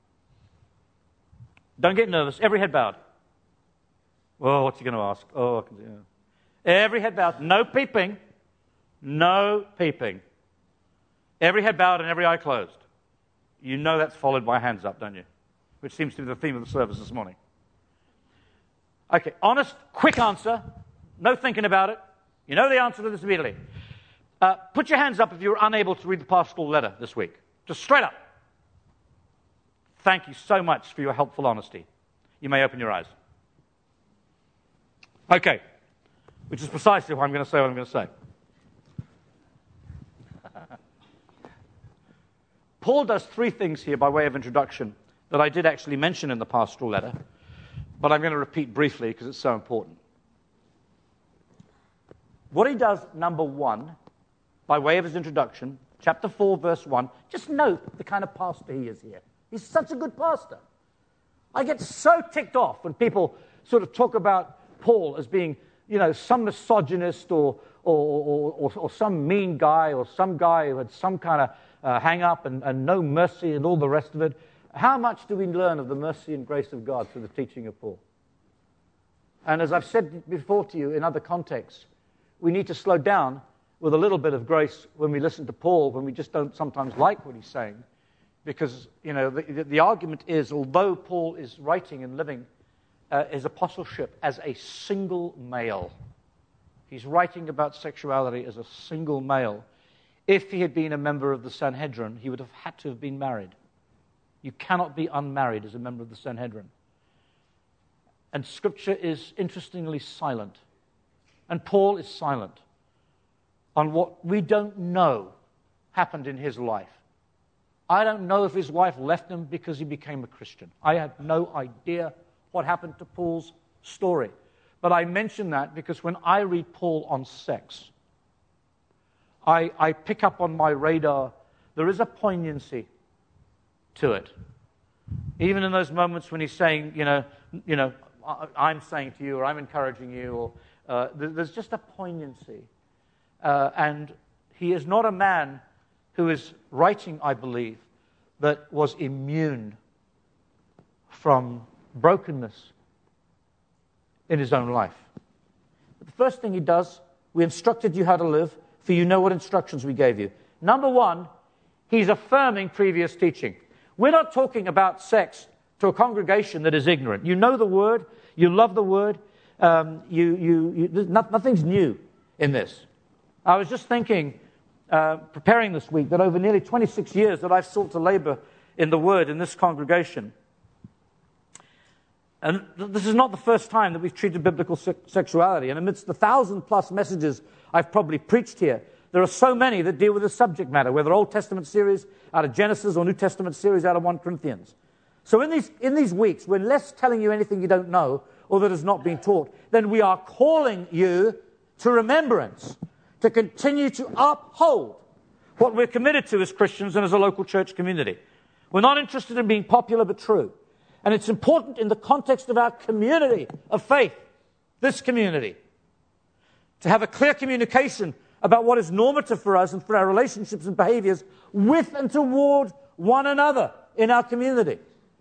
don't get nervous. Every head bowed. Oh, what's he going to ask? Oh, I can, yeah. Every head bowed. No peeping. No peeping. Every head bowed and every eye closed. You know that's followed by hands up, don't you? Which seems to be the theme of the service this morning. Okay, honest, quick answer. No thinking about it. You know the answer to this immediately. Uh, put your hands up if you were unable to read the pastoral letter this week. Just straight up. Thank you so much for your helpful honesty. You may open your eyes. Okay, which is precisely why I'm going to say what I'm going to say. Paul does three things here by way of introduction that I did actually mention in the pastoral letter, but I'm going to repeat briefly because it's so important. What he does, number one, by way of his introduction, chapter four, verse one, just note the kind of pastor he is here. He's such a good pastor. I get so ticked off when people sort of talk about Paul as being, you know, some misogynist or or, or, or, or some mean guy or some guy who had some kind of uh, hang-up and, and no mercy and all the rest of it. How much do we learn of the mercy and grace of God through the teaching of Paul? And as I've said before to you in other contexts, we need to slow down with a little bit of grace when we listen to Paul, when we just don't sometimes like what he's saying. Because, you know, the, the argument is, although Paul is writing and living uh, his apostleship as a single male, he's writing about sexuality as a single male. If he had been a member of the Sanhedrin, he would have had to have been married. You cannot be unmarried as a member of the Sanhedrin. And Scripture is interestingly silent. And Paul is silent on what we don't know happened in his life. I don't know if his wife left him because he became a Christian. I have no idea what happened to Paul's story. But I mention that because when I read Paul on sex, I, I pick up on my radar, there is a poignancy to it. Even in those moments when he's saying, you know, you know, I'm saying to you, or I'm encouraging you, or uh, there's just a poignancy. Uh, and he is not a man who is writing, I believe, that was immune from brokenness in his own life. But the first thing he does, we instructed you how to live, for you know what instructions we gave you. Number one, he's affirming previous teaching. We're not talking about sex to a congregation that is ignorant. You know the Word, you love the Word, um, you, you, you, nothing's new in this. I was just thinking, uh, preparing this week, that over nearly twenty-six years that I've sought to labor in the Word in this congregation, and th- this is not the first time that we've treated biblical se- sexuality, and amidst the thousand plus messages I've probably preached here, there are so many that deal with the subject matter, whether Old Testament series out of Genesis or New Testament series out of First Corinthians. So in these, in these weeks, we're less telling you anything you don't know or that has not been taught than we are calling you to remembrance, to continue to uphold what we're committed to as Christians and as a local church community. We're not interested in being popular but true. And it's important in the context of our community of faith, this community, to have a clear communication about what is normative for us and for our relationships and behaviors with and toward one another in our community.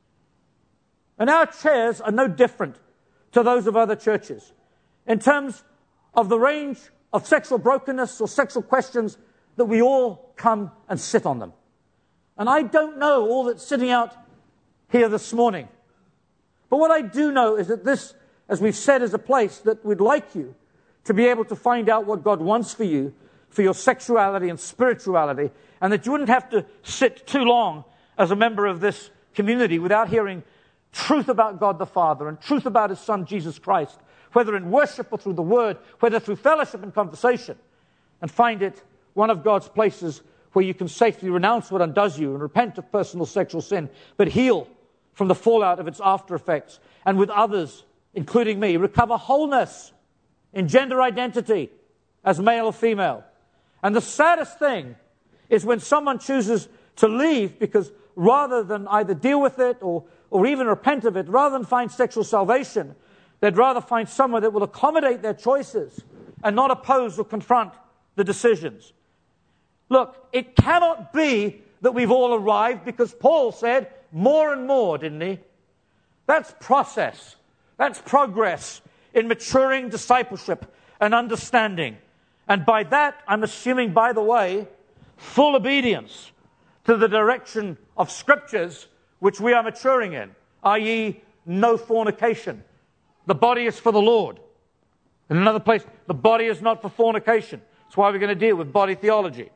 And our chairs are no different to those of other churches in terms of the range of sexual brokenness or sexual questions that we all come and sit on them. And I don't know all that's sitting out here this morning. But what I do know is that this, as we've said, is a place that we'd like you to be able to find out what God wants for you, for your sexuality and spirituality, and that you wouldn't have to sit too long as a member of this community without hearing truth about God the Father and truth about His Son, Jesus Christ, whether in worship or through the Word, whether through fellowship and conversation, and find it one of God's places where you can safely renounce what undoes you and repent of personal sexual sin, but heal from the fallout of its after effects, and with others, including me, recover wholeness in gender identity as male or female. And the saddest thing is when someone chooses to leave because rather than either deal with it or, or even repent of it, rather than find sexual salvation, they'd rather find someone that will accommodate their choices and not oppose or confront the decisions. Look, it cannot be that we've all arrived, because Paul said more and more, didn't he? That's process. That's progress in maturing discipleship and understanding. And by that, I'm assuming, by the way, full obedience to the direction of Scriptures which we are maturing in, that is, no fornication. The body is for the Lord. In another place, the body is not for fornication. That's why we're going to deal with body theology.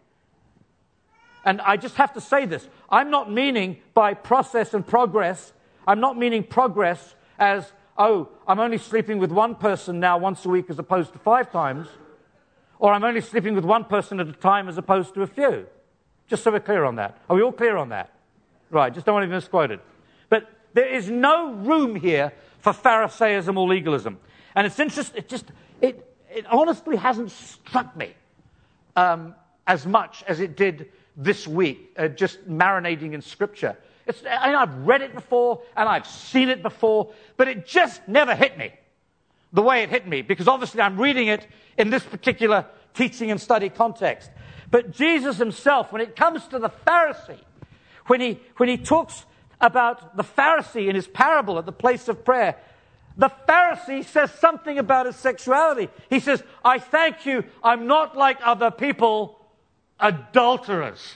And I just have to say this. I'm not meaning by process and progress, I'm not meaning progress as, oh, I'm only sleeping with one person now once a week as opposed to five times, or I'm only sleeping with one person at a time as opposed to a few. Just so we're clear on that. Are we all clear on that? Right, just don't want to be misquoted. But there is no room here for Pharisaism or legalism. And it's interesting, it just, it, it honestly hasn't struck me um, as much as it did this week, uh, just marinating in Scripture. It's, I know I've read it before, and I've seen it before, but it just never hit me the way it hit me, because obviously I'm reading it in this particular teaching and study context. But Jesus himself, when it comes to the Pharisee, when he, when he talks about the Pharisee in his parable at the place of prayer, the Pharisee says something about his sexuality. He says, I thank you, I'm not like other people, adulterers.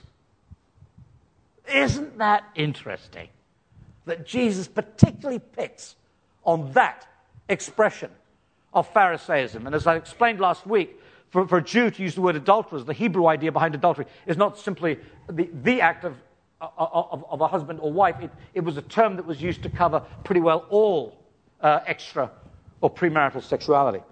Isn't that interesting? That Jesus particularly picks on that expression of Pharisaism. And as I explained last week, for, for a Jew to use the word adulterers, the Hebrew idea behind adultery is not simply the, the act of, of, of a husband or wife. It, it was a term that was used to cover pretty well all uh, extra or premarital sexuality.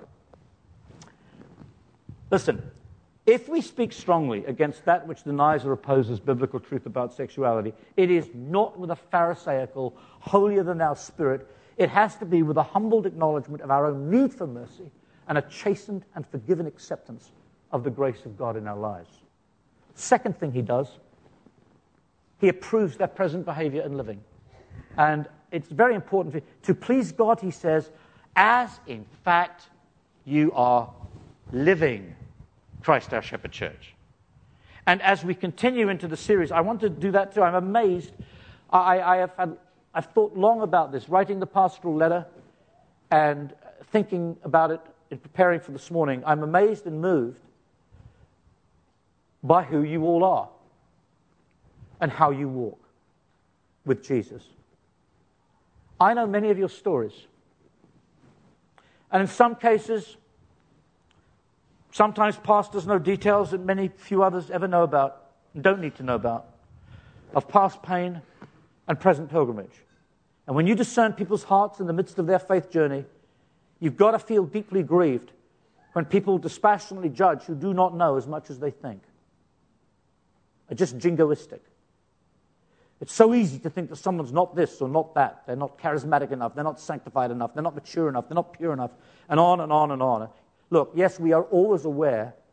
Listen, if we speak strongly against that which denies or opposes biblical truth about sexuality, it is not with a Pharisaical, holier-than-thou spirit. It has to be with a humbled acknowledgement of our own need for mercy and a chastened and forgiven acceptance of the grace of God in our lives. Second thing he does, he approves their present behavior and living. And it's very important. To please God, he says, as in fact you are living Christ our Shepherd Church. And as we continue into the series, I want to do that too. I'm amazed. I, I have had, I've thought long about this, writing the pastoral letter and thinking about it in preparing for this morning. I'm amazed and moved by who you all are and how you walk with Jesus. I know many of your stories. And in some cases, sometimes pastors know details that many few others ever know about and don't need to know about, of past pain and present pilgrimage. And when you discern people's hearts in the midst of their faith journey, you've got to feel deeply grieved when people dispassionately judge who do not know as much as they think. Are just jingoistic. It's so easy to think that someone's not this or not that. They're not charismatic enough. They're not sanctified enough. They're not mature enough. They're not pure enough. And on and on and on. Look, yes, we are always aware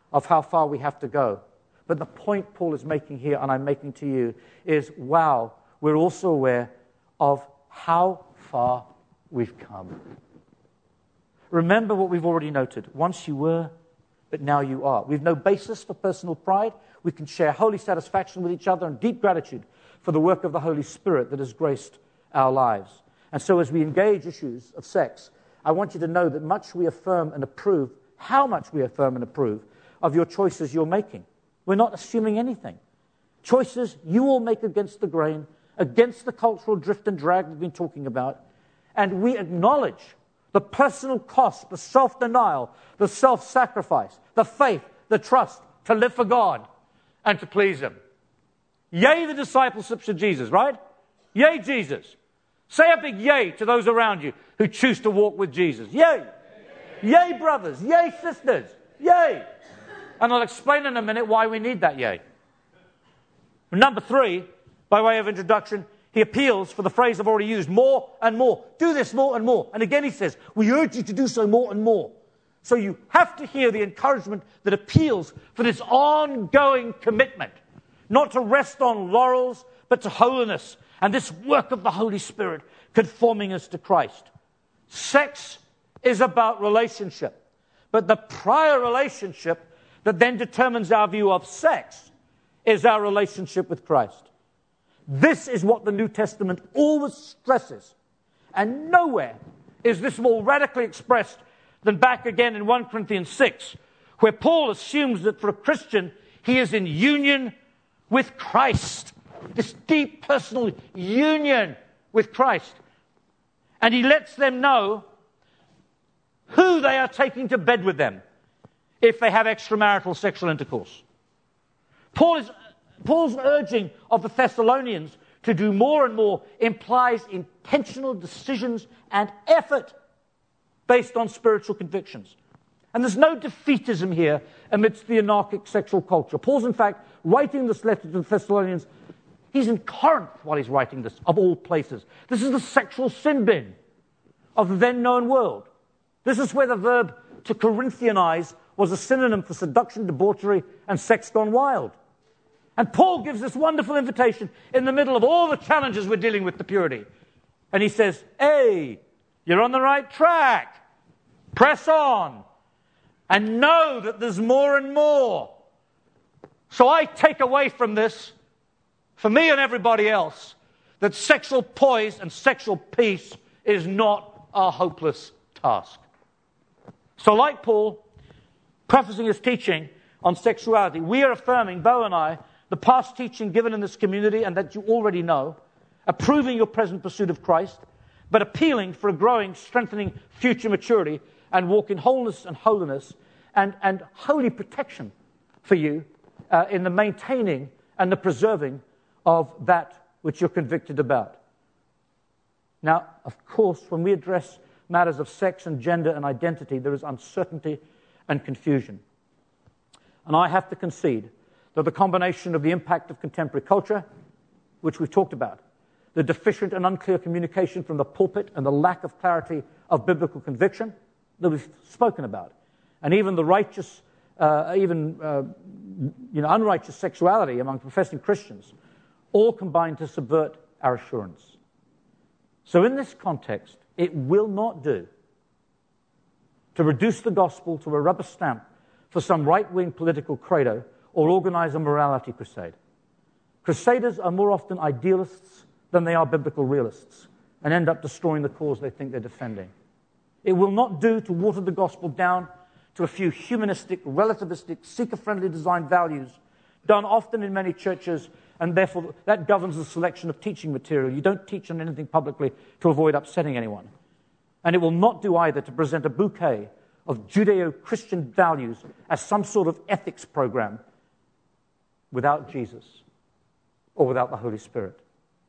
of how far we have to go. But the point Paul is making here, and I'm making to you, is, wow, we're also aware of how far we've come. Remember what we've already noted. Once you were, but now you are. We've no basis for personal pride. We can share holy satisfaction with each other and deep gratitude for the work of the Holy Spirit that has graced our lives. And so as we engage issues of sex, I want you to know that much we affirm and approve, how much we affirm and approve of your choices you're making. We're not assuming anything. Choices you all make against the grain, against the cultural drift and drag we've been talking about, and we acknowledge the personal cost, the self-denial, the self-sacrifice, the faith, the trust to live for God and to please Him. Yay, the discipleship of Jesus, right? Yay, Jesus. Say a big yay to those around you who choose to walk with Jesus. Yay. Yay, yay brothers. Yay, sisters. Yay. And I'll explain in a minute why we need that yay. Number three, by way of introduction, he appeals for the phrase I've already used, more and more. Do this more and more. And again he says, we urge you to do so more and more. So you have to hear the encouragement that appeals for this ongoing commitment, not to rest on laurels, but to holiness and this work of the Holy Spirit conforming us to Christ. Sex is about relationship, but the prior relationship that then determines our view of sex is our relationship with Christ. This is what the New Testament always stresses. And nowhere is this more radically expressed than back again in First Corinthians six, where Paul assumes that for a Christian, he is in union with Christ. This deep personal union with Christ. And he lets them know who they are taking to bed with them if they have extramarital sexual intercourse. Paul is, Paul's urging of the Thessalonians to do more and more implies intentional decisions and effort based on spiritual convictions. And there's no defeatism here amidst the anarchic sexual culture. Paul's, in fact, writing this letter to the Thessalonians. He's in Corinth while he's writing this, of all places. This is the sexual sin bin of the then-known world. This is where the verb to Corinthianize was a synonym for seduction, debauchery, and sex gone wild. And Paul gives this wonderful invitation in the middle of all the challenges we're dealing with to purity. And he says, hey, you're on the right track. Press on. And know that there's more and more. So I take away from this, for me and everybody else, that sexual poise and sexual peace is not a hopeless task. So like Paul, prefacing his teaching on sexuality, we are affirming, Bo and I, the past teaching given in this community and that you already know, approving your present pursuit of Christ, but appealing for a growing, strengthening future maturity and walk in wholeness and holiness and, and holy protection for you uh, in the maintaining and the preserving of that which you're convicted about. Now, of course, when we address matters of sex and gender and identity, there is uncertainty and confusion. And I have to concede that the combination of the impact of contemporary culture, which we've talked about, the deficient and unclear communication from the pulpit and the lack of clarity of biblical conviction that we've spoken about, and even the righteous, uh, even uh, you know, unrighteous sexuality among professing Christians, all combine to subvert our assurance. So in this context, it will not do to reduce the gospel to a rubber stamp for some right-wing political credo or organize a morality crusade. Crusaders are more often idealists than they are biblical realists and end up destroying the cause they think they're defending. It will not do to water the gospel down to a few humanistic, relativistic, seeker-friendly design values done often in many churches, and therefore that governs the selection of teaching material. You don't teach on anything publicly to avoid upsetting anyone. And it will not do either to present a bouquet of Judeo-Christian values as some sort of ethics program without Jesus or without the Holy Spirit.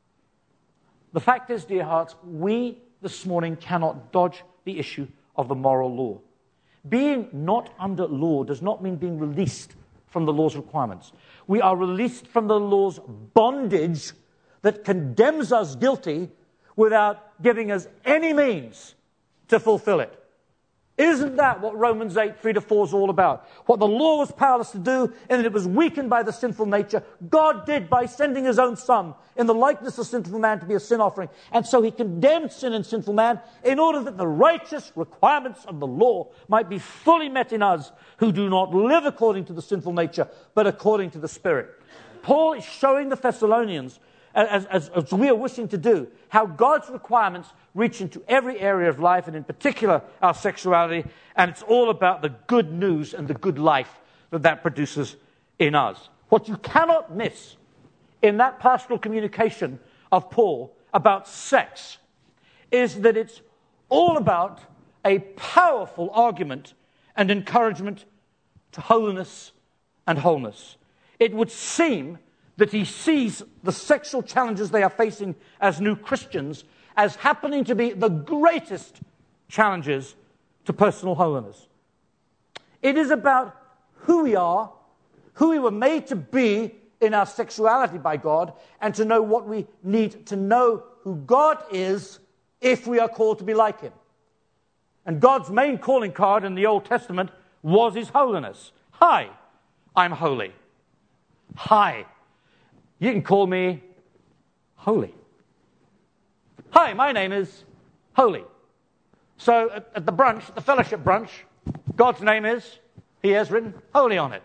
The fact is, dear hearts, we this morning cannot dodge the issue of the moral law. Being not under law does not mean being released from the law's requirements. We are released from the law's bondage that condemns us guilty without giving us any means to fulfill it. Isn't that what Romans eight, three to four is all about? What the law was powerless to do, and it was weakened by the sinful nature, God did by sending his own Son in the likeness of sinful man to be a sin offering. And so he condemned sin and sinful man in order that the righteous requirements of the law might be fully met in us who do not live according to the sinful nature, but according to the Spirit. Paul is showing the Thessalonians, as, as, as we are wishing to do, how God's requirements reach into every area of life, and in particular our sexuality, and it's all about the good news and the good life that that produces in us. What you cannot miss in that pastoral communication of Paul about sex is that it's all about a powerful argument and encouragement to holiness and wholeness. It would seem that he sees the sexual challenges they are facing as new Christians as happening to be the greatest challenges to personal holiness. It is about who we are, who we were made to be in our sexuality by God, and to know what we need to know who God is if we are called to be like him. And God's main calling card in the Old Testament was his holiness. Hi, I'm holy. Hi, you can call me holy. Hi, my name is Holy. So at, at the brunch, the fellowship brunch, God's name is, he has written holy on it.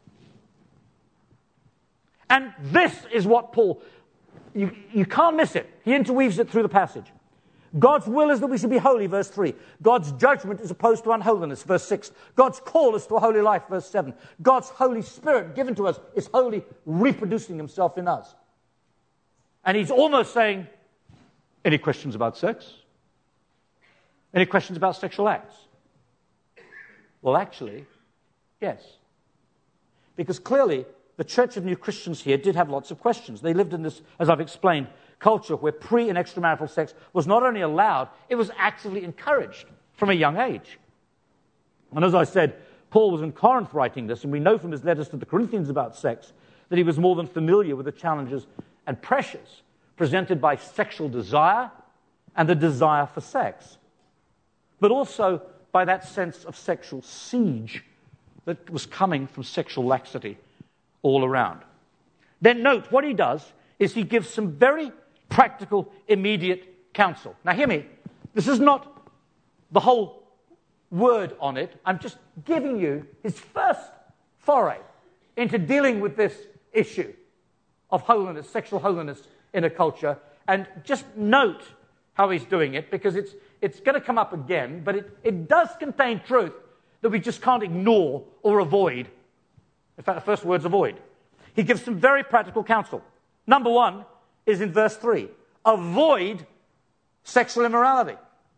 And this is what Paul, you, you can't miss it. He interweaves it through the passage. God's will is that we should be holy, verse three. God's judgment is opposed to unholiness, verse six. God's call is to a holy life, verse seven. God's Holy Spirit given to us is holy, reproducing himself in us. And he's almost saying, any questions about sex? Any questions about sexual acts? Well, actually, yes. Because clearly, the Church of New Christians here did have lots of questions. They lived in this, as I've explained, culture where pre- and extramarital sex was not only allowed, it was actively encouraged from a young age. And as I said, Paul was in Corinth writing this, and we know from his letters to the Corinthians about sex that he was more than familiar with the challenges and pressures presented by sexual desire and the desire for sex, but also by that sense of sexual siege that was coming from sexual laxity all around. Then note, what he does is he gives some very practical, immediate counsel. Now hear me, this is not the whole word on it. I'm just giving you his first foray into dealing with this issue of holiness, sexual holiness in a culture, and just note how he's doing it, because it's it's going to come up again, but it, it does contain truth that we just can't ignore or avoid. In fact, the first word's avoid. He gives some very practical counsel. Number one is in verse three. Avoid sexual immorality.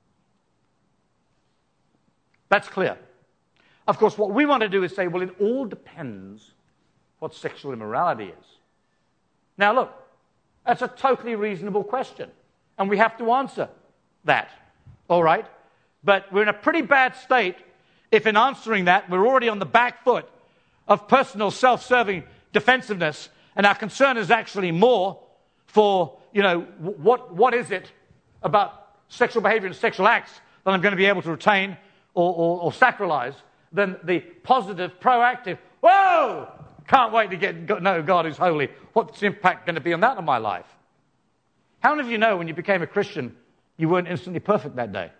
That's clear. Of course, what we want to do is say, well, it all depends what sexual immorality is. Now, look, that's a totally reasonable question, and we have to answer that, all right? But we're in a pretty bad state if in answering that we're already on the back foot of personal self-serving defensiveness, and our concern is actually more for, you know, what what is it about sexual behavior and sexual acts that I'm going to be able to retain or, or, or sacralize than the positive, proactive, whoa, can't wait to get know God who's holy. What's the impact going to be on that in my life? How many of you know when you became a Christian, you weren't instantly perfect that day?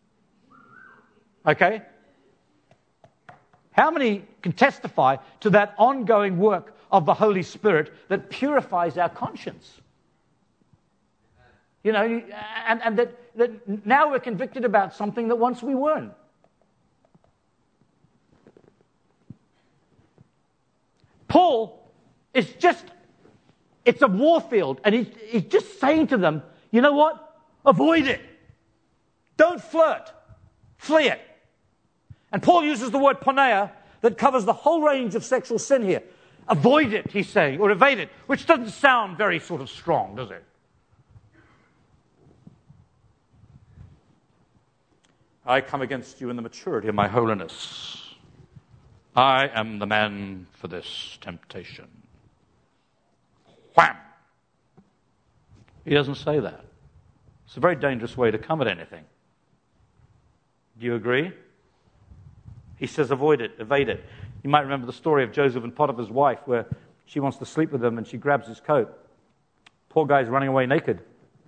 Okay? How many can testify to that ongoing work of the Holy Spirit that purifies our conscience? You know, and, and that, that now we're convicted about something that once we weren't. Paul is just, it's a warfield, and he's, he's just saying to them, you know what? Avoid it. Don't flirt. Flee it. And Paul uses the word porneia that covers the whole range of sexual sin here. Avoid it, he's saying, or evade it, which doesn't sound very sort of strong, does it? I come against you in the maturity of my holiness. I am the man for this temptation. Wham! He doesn't say that. It's a very dangerous way to come at anything. Do you agree? He says avoid it, evade it. You might remember the story of Joseph and Potiphar's wife, where she wants to sleep with him and she grabs his coat. Poor guy's running away naked.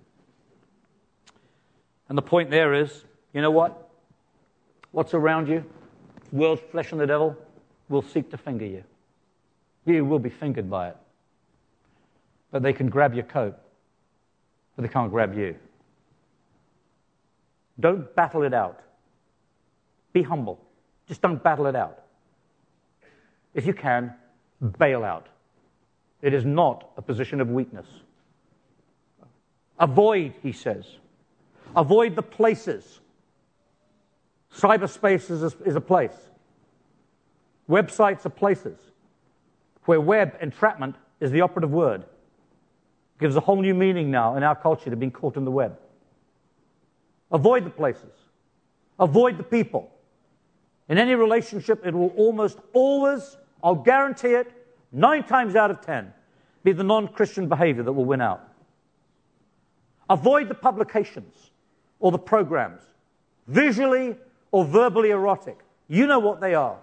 And the point there is, you know what? What's around you, world, flesh, and the devil, will seek to finger you. You will be fingered by it. But they can grab your coat, but they can't grab you. Don't battle it out. Be humble. Just don't battle it out. If you can, bail out. It is not a position of weakness. Avoid, he says. Avoid the places. Cyberspace is a, is a place. Websites are places where web, entrapment, is the operative word. It gives a whole new meaning now in our culture to being caught in the web. Avoid the places. Avoid the people. In any relationship, it will almost always, I'll guarantee it, nine times out of ten, be the non-Christian behavior that will win out. Avoid the publications or the programs, visually or verbally erotic. You know what they are.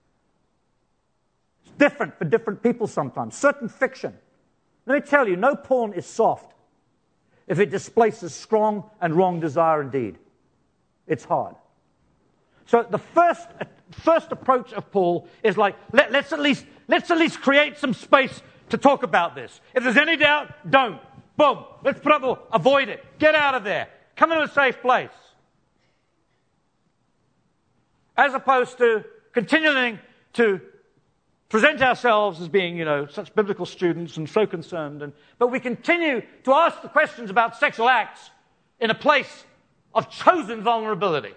It's different for different people sometimes. Certain fiction. Let me tell you, no porn is soft if it displaces strong and wrong desire indeed. It's hard. So the first first approach of Paul is like, let, let's at least let's at least create some space to talk about this. If there's any doubt, don't. Boom. Let's put up a, avoid it. Get out of there. Come into a safe place. As opposed to continuing to present ourselves as being, you know, such biblical students and so concerned, and but we continue to ask the questions about sexual acts in a place of chosen vulnerability,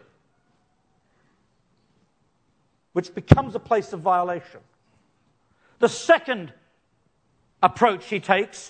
which becomes a place of violation. The second approach he takes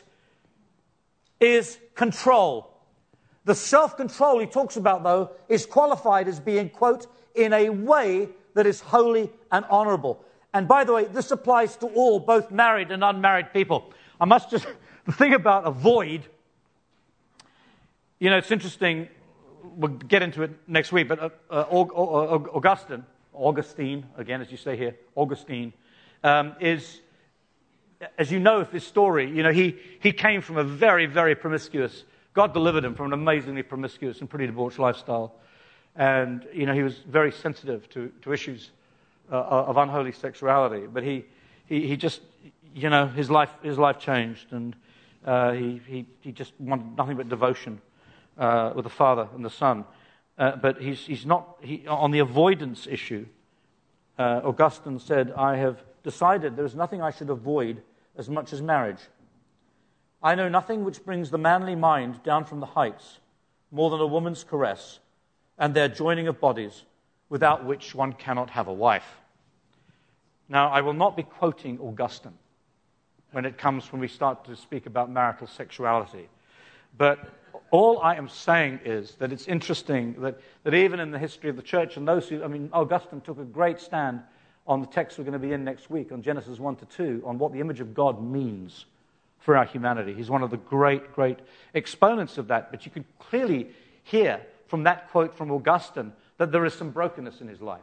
is control. The self-control he talks about, though, is qualified as being, quote, in a way that is holy and honorable. And by the way, this applies to all, both married and unmarried people. I must just, the thing about avoid, you know, it's interesting, we'll get into it next week, but uh, uh, Augustine, Augustine, again, as you say here, Augustine, um, is, as you know of his story, you know, he, he came from a very, very promiscuous, God delivered him from an amazingly promiscuous and pretty debauched lifestyle. And, you know, he was very sensitive to, to issues uh, of unholy sexuality. But he, he, he just, you know, his life his life changed. And uh, he, he, he just wanted nothing but devotion uh, with the Father and the Son. Uh, but he's, he's not, he, on the avoidance issue, uh, Augustine said, I have decided there is nothing I should avoid as much as marriage. I know nothing which brings the manly mind down from the heights more than a woman's caress and their joining of bodies, without which one cannot have a wife. Now, I will not be quoting Augustine when it comes when we start to speak about marital sexuality, but all I am saying is that it's interesting that, that even in the history of the church, and those who, I mean, Augustine took a great stand on the text we're going to be in next week, on Genesis one to two, on what the image of God means for our humanity. He's one of the great, great exponents of that, but you can clearly hear from that quote from Augustine that there is some brokenness in his life.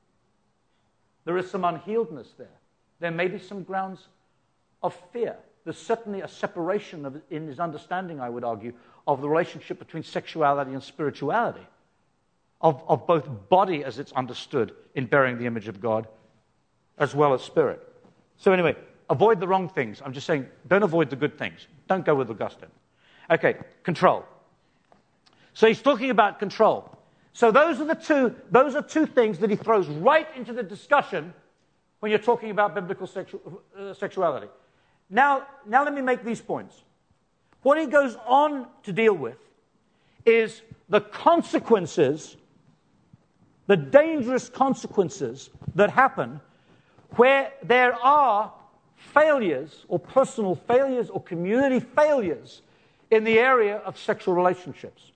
There is some unhealedness there. There may be some grounds of fear. There's certainly a separation of, in his understanding, I would argue, of the relationship between sexuality and spirituality, of, of both body as it's understood in bearing the image of God, as well as spirit. So anyway, avoid the wrong things. I'm just saying, don't avoid the good things. Don't go with Augustine. Okay, control. So he's talking about control. So those are the two, those are two things that he throws right into the discussion when you're talking about biblical sexu- uh, sexuality. Now, now let me make these points. What he goes on to deal with is the consequences, the dangerous consequences that happen where there are failures or personal failures or community failures in the area of sexual relationships.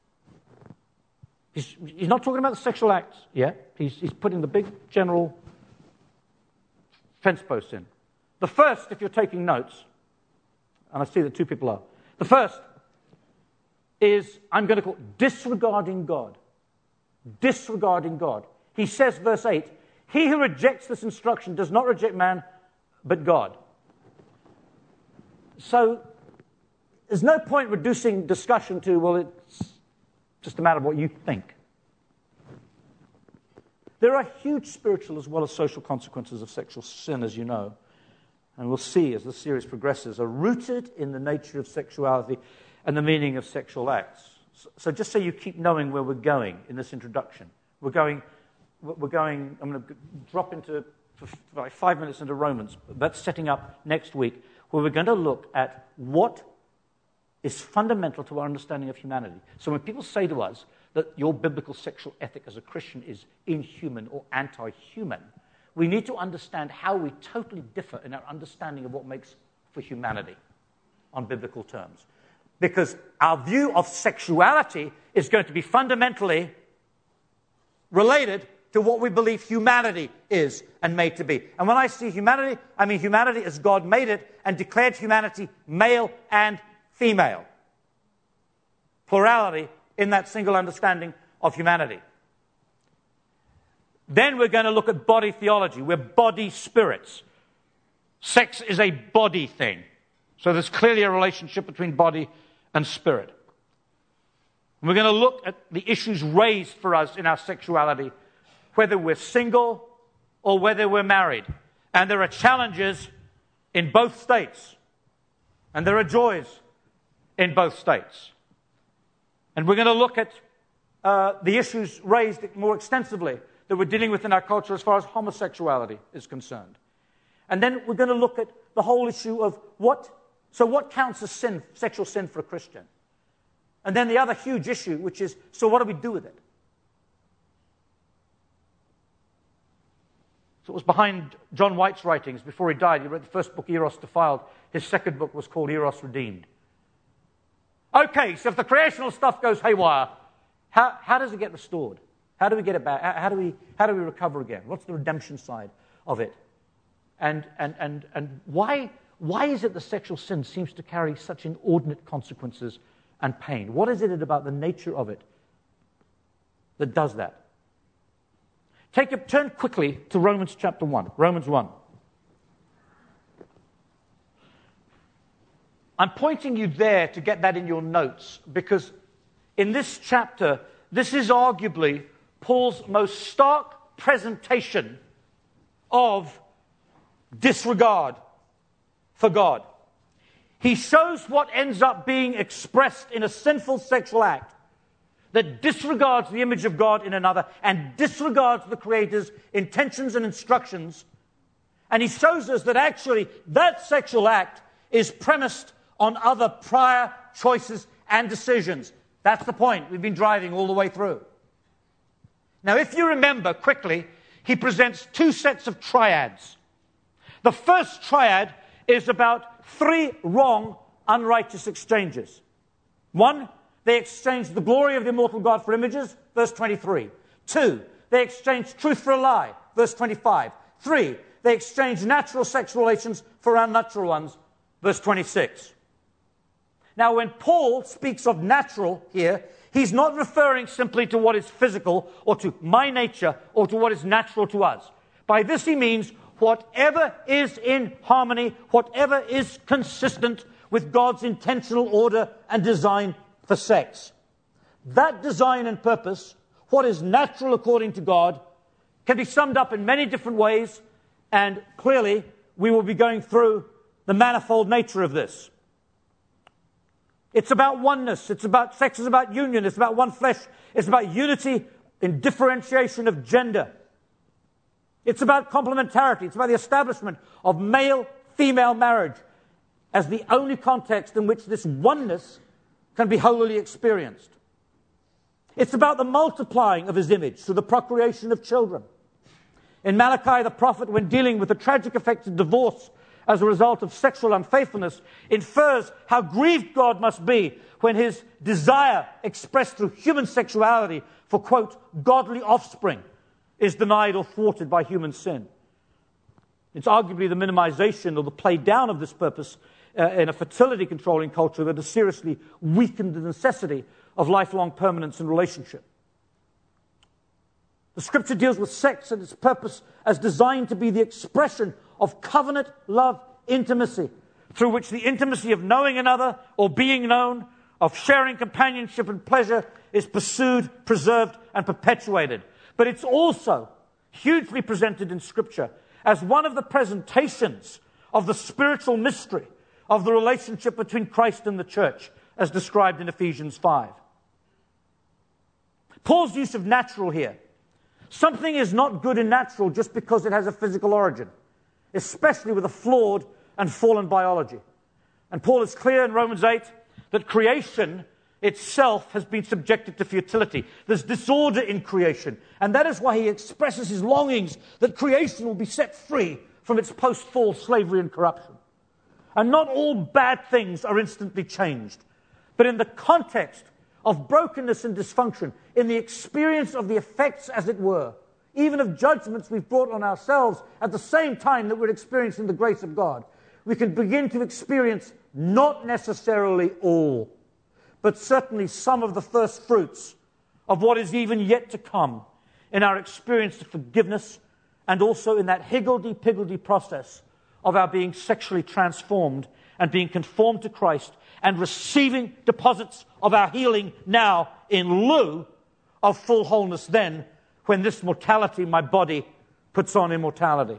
He's, he's not talking about the sexual acts yet. He's, he's putting the big general fence posts in. The first, if you're taking notes, and I see that two people are, the first is, I'm going to call it disregarding God. Disregarding God. He says, verse eight, He who rejects this instruction does not reject man, but God. So there's no point reducing discussion to, well, it's just a matter of what you think. There are huge spiritual as well as social consequences of sexual sin, as you know. And we'll see as the series progresses, are rooted in the nature of sexuality and the meaning of sexual acts. So just so you keep knowing where we're going in this introduction, we're going, we're going. I'm going to drop into for like five minutes into Romans. That's setting up next week, where we're going to look at what is fundamental to our understanding of humanity. So when people say to us that your biblical sexual ethic as a Christian is inhuman or anti-human, we need to understand how we totally differ in our understanding of what makes for humanity on biblical terms. Because our view of sexuality is going to be fundamentally related to what we believe humanity is and made to be. And when I see humanity, I mean humanity as God made it and declared humanity male and female. Plurality in that single understanding of humanity. Then we're going to look at body theology. We're body spirits. Sex is a body thing. So there's clearly a relationship between body and spirit. And we're going to look at the issues raised for us in our sexuality, whether we're single or whether we're married. And there are challenges in both states. And there are joys in both states. And we're going to look at uh, the issues raised more extensively that we're dealing with in our culture as far as homosexuality is concerned. And then we're going to look at the whole issue of what, so what counts as sin, sexual sin for a Christian? And then the other huge issue, which is, so what do we do with it? So it was behind John White's writings. Before he died, he wrote the first book, Eros Defiled. His second book was called Eros Redeemed. Okay, so if the creational stuff goes haywire, how, how does it get restored? How do we get it back? How do we, how do we recover again? What's the redemption side of it? And, and, and, and why, why is it that sexual sin seems to carry such inordinate consequences and pain? What is it about the nature of it that does that? Take a turn quickly to Romans chapter one. Romans one. I'm pointing you there to get that in your notes, because in this chapter, this is arguably Paul's most stark presentation of disregard for God. He shows what ends up being expressed in a sinful sexual act that disregards the image of God in another and disregards the Creator's intentions and instructions. And he shows us that actually that sexual act is premised on other prior choices and decisions. That's the point we've been driving all the way through. Now, if you remember quickly, he presents two sets of triads. The first triad is about three wrong, unrighteous exchanges. One, they exchanged the glory of the immortal God for images, verse twenty-three. Two, they exchanged truth for a lie, verse twenty-five. Three, they exchanged natural sexual relations for unnatural ones, verse twenty-six. Now, when Paul speaks of natural here, he's not referring simply to what is physical or to my nature or to what is natural to us. By this he means whatever is in harmony, whatever is consistent with God's intentional order and design for sex. That design and purpose, what is natural according to God, can be summed up in many different ways, and clearly we will be going through the manifold nature of this. It's about oneness. It's about sex is about union. It's about one flesh. It's about unity in differentiation of gender. It's about complementarity. It's about the establishment of male-female marriage as the only context in which this oneness can be wholly experienced. It's about the multiplying of his image through the procreation of children. In Malachi, the prophet, when dealing with the tragic effects of divorce as a result of sexual unfaithfulness, infers how grieved God must be when his desire expressed through human sexuality for, quote, godly offspring is denied or thwarted by human sin. It's arguably the minimization or the play down of this purpose uh, in a fertility controlling culture that has seriously weakened the necessity of lifelong permanence in relationship. The Scripture deals with sex and its purpose as designed to be the expression of covenant love intimacy, through which the intimacy of knowing another or being known, of sharing companionship and pleasure is pursued, preserved, and perpetuated. But it's also hugely presented in Scripture as one of the presentations of the spiritual mystery of the relationship between Christ and the church, as described in Ephesians five. Paul's use of natural here. Something is not good and natural just because it has a physical origin, especially with a flawed and fallen biology. And Paul is clear in Romans eight that creation itself has been subjected to futility. There's disorder in creation, and that is why he expresses his longings that creation will be set free from its post-fall slavery and corruption. And not all bad things are instantly changed, but in the context of brokenness and dysfunction, in the experience of the effects, as it were, even of judgments we've brought on ourselves at the same time that we're experiencing the grace of God, we can begin to experience not necessarily all, but certainly some of the first fruits of what is even yet to come in our experience of forgiveness, and also in that higgledy-piggledy process of our being sexually transformed and being conformed to Christ and receiving deposits of our healing now in lieu of full wholeness then, when this mortality, my body, puts on immortality.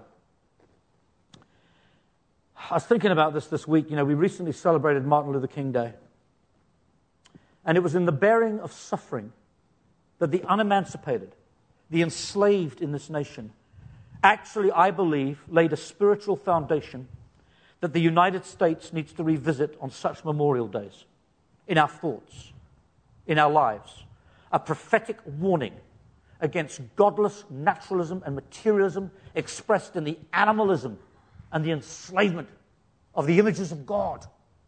I was thinking about this this week. You know, we recently celebrated Martin Luther King Day. And it was in the bearing of suffering that the unemancipated, the enslaved in this nation, actually, I believe, laid a spiritual foundation that the United States needs to revisit on such memorial days, in our thoughts, in our lives. A prophetic warning against godless naturalism and materialism expressed in the animalism and the enslavement of the images of God.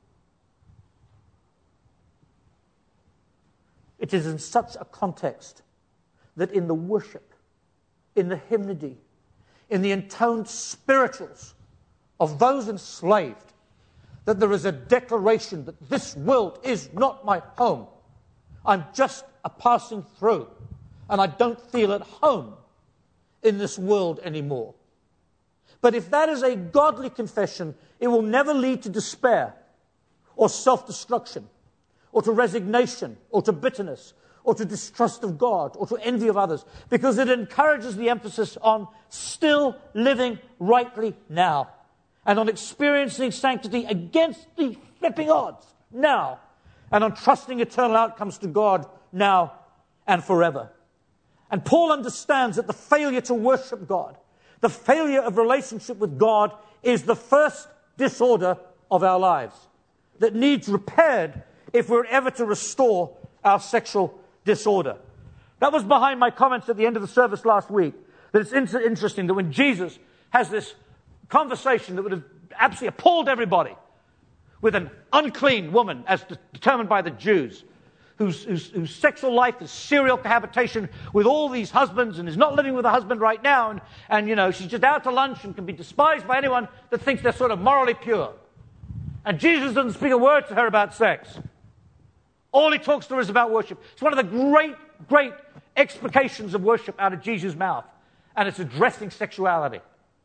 It is in such a context that in the worship, in the hymnody, in the intoned spirituals of those enslaved, that there is a declaration that this world is not my home. I'm just a passing through, and I don't feel at home in this world anymore. But if that is a godly confession, it will never lead to despair or self-destruction or to resignation or to bitterness or to distrust of God or to envy of others, because it encourages the emphasis on still living rightly now and on experiencing sanctity against the flipping odds now, and on trusting eternal outcomes to God now and forever. And Paul understands that the failure to worship God, the failure of relationship with God, is the first disorder of our lives that needs repaired if we're ever to restore our sexual disorder. That was behind my comments at the end of the service last week, that it's in- interesting that when Jesus has this conversation that would have absolutely appalled everybody with an unclean woman, as de- determined by the Jews, whose, whose, whose sexual life is serial cohabitation with all these husbands and is not living with a husband right now, and, and you know, she's just out to lunch and can be despised by anyone that thinks they're sort of morally pure. And Jesus doesn't speak a word to her about sex. All he talks to her is about worship. It's one of the great, great explications of worship out of Jesus' mouth, and it's addressing sexuality.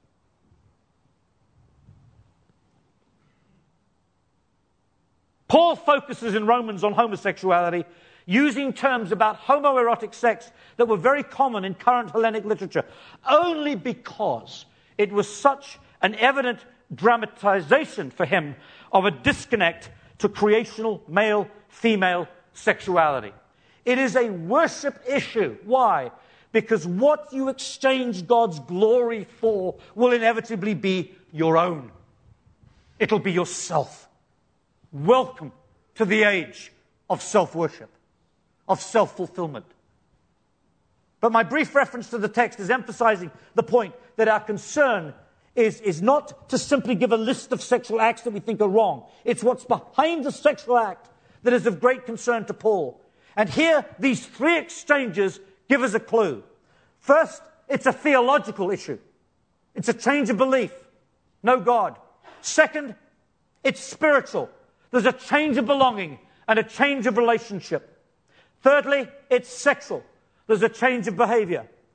Paul focuses in Romans on homosexuality, using terms about homoerotic sex that were very common in current Hellenic literature, only because it was such an evident dramatization for him of a disconnect to creational male-female sexuality. It is a worship issue. Why? Because what you exchange God's glory for will inevitably be your own. It'll be yourself. Welcome to the age of self-worship, of self-fulfillment. But my brief reference to the text is emphasizing the point that our concern is, is not to simply give a list of sexual acts that we think are wrong. It's what's behind the sexual act that is of great concern to Paul. And here, these three exchanges give us a clue. First, it's a theological issue. It's a change of belief. No God. Second, it's spiritual. There's a change of belonging and a change of relationship. Thirdly, it's sexual. There's a change of behavior.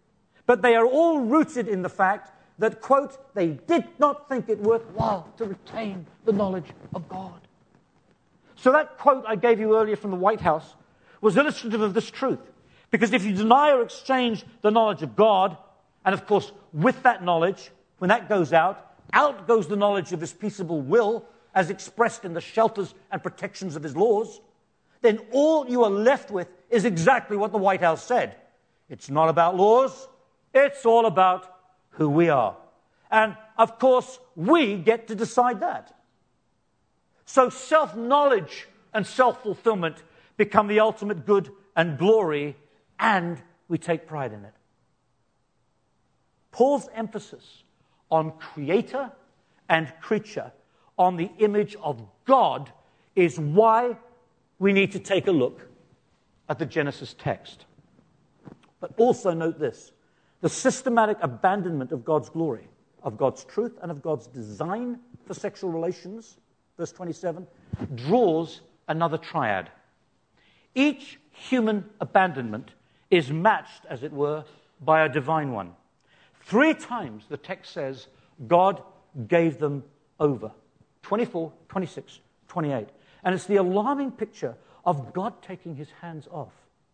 But they are all rooted in the fact that, quote, they did not think it worthwhile to retain the knowledge of God. So that quote I gave you earlier from the White House was illustrative of this truth. Because if you deny or exchange the knowledge of God, and of course, with that knowledge, when that goes out, out goes the knowledge of his peaceable will, as expressed in the shelters and protections of his laws, then all you are left with is exactly what the White House said. It's not about laws, it's all about who we are. And of course, we get to decide that. So self-knowledge and self-fulfillment become the ultimate good and glory, and we take pride in it. Paul's emphasis on creator and creature, on the image of God, is why we need to take a look at the Genesis text. But also note this: the systematic abandonment of God's glory, of God's truth, and of God's design for sexual relations, verse twenty-seven, draws another triad. Each human abandonment is matched, as it were, by a divine one. Three times the text says God gave them over. twenty-four, twenty-six, twenty-eight. And it's the alarming picture of God taking his hands off.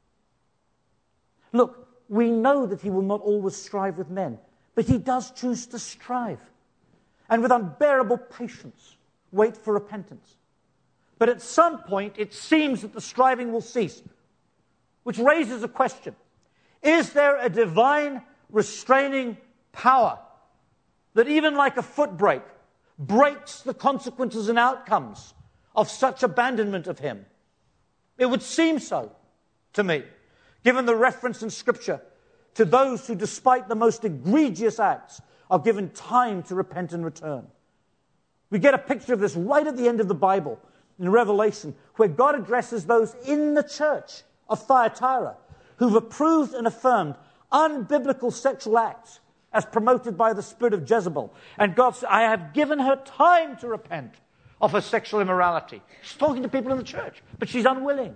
Look, we know that he will not always strive with men, but he does choose to strive. And with unbearable patience, wait for repentance. But at some point, it seems that the striving will cease, which raises a question. Is there a divine restraining power that, even like a foot brake, breaks the consequences and outcomes of such abandonment of him? It would seem so to me, given the reference in Scripture to those who, despite the most egregious acts, are given time to repent and return. We get a picture of this right at the end of the Bible, in Revelation, where God addresses those in the church of Thyatira who've approved and affirmed unbiblical sexual acts as promoted by the spirit of Jezebel. And God said, I have given her time to repent of her sexual immorality. She's talking to people in the church, but she's unwilling.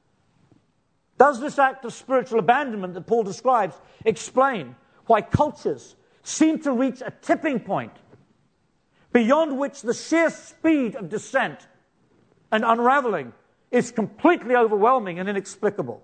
Does this act of spiritual abandonment that Paul describes explain why cultures seem to reach a tipping point beyond which the sheer speed of descent and unraveling is completely overwhelming and inexplicable?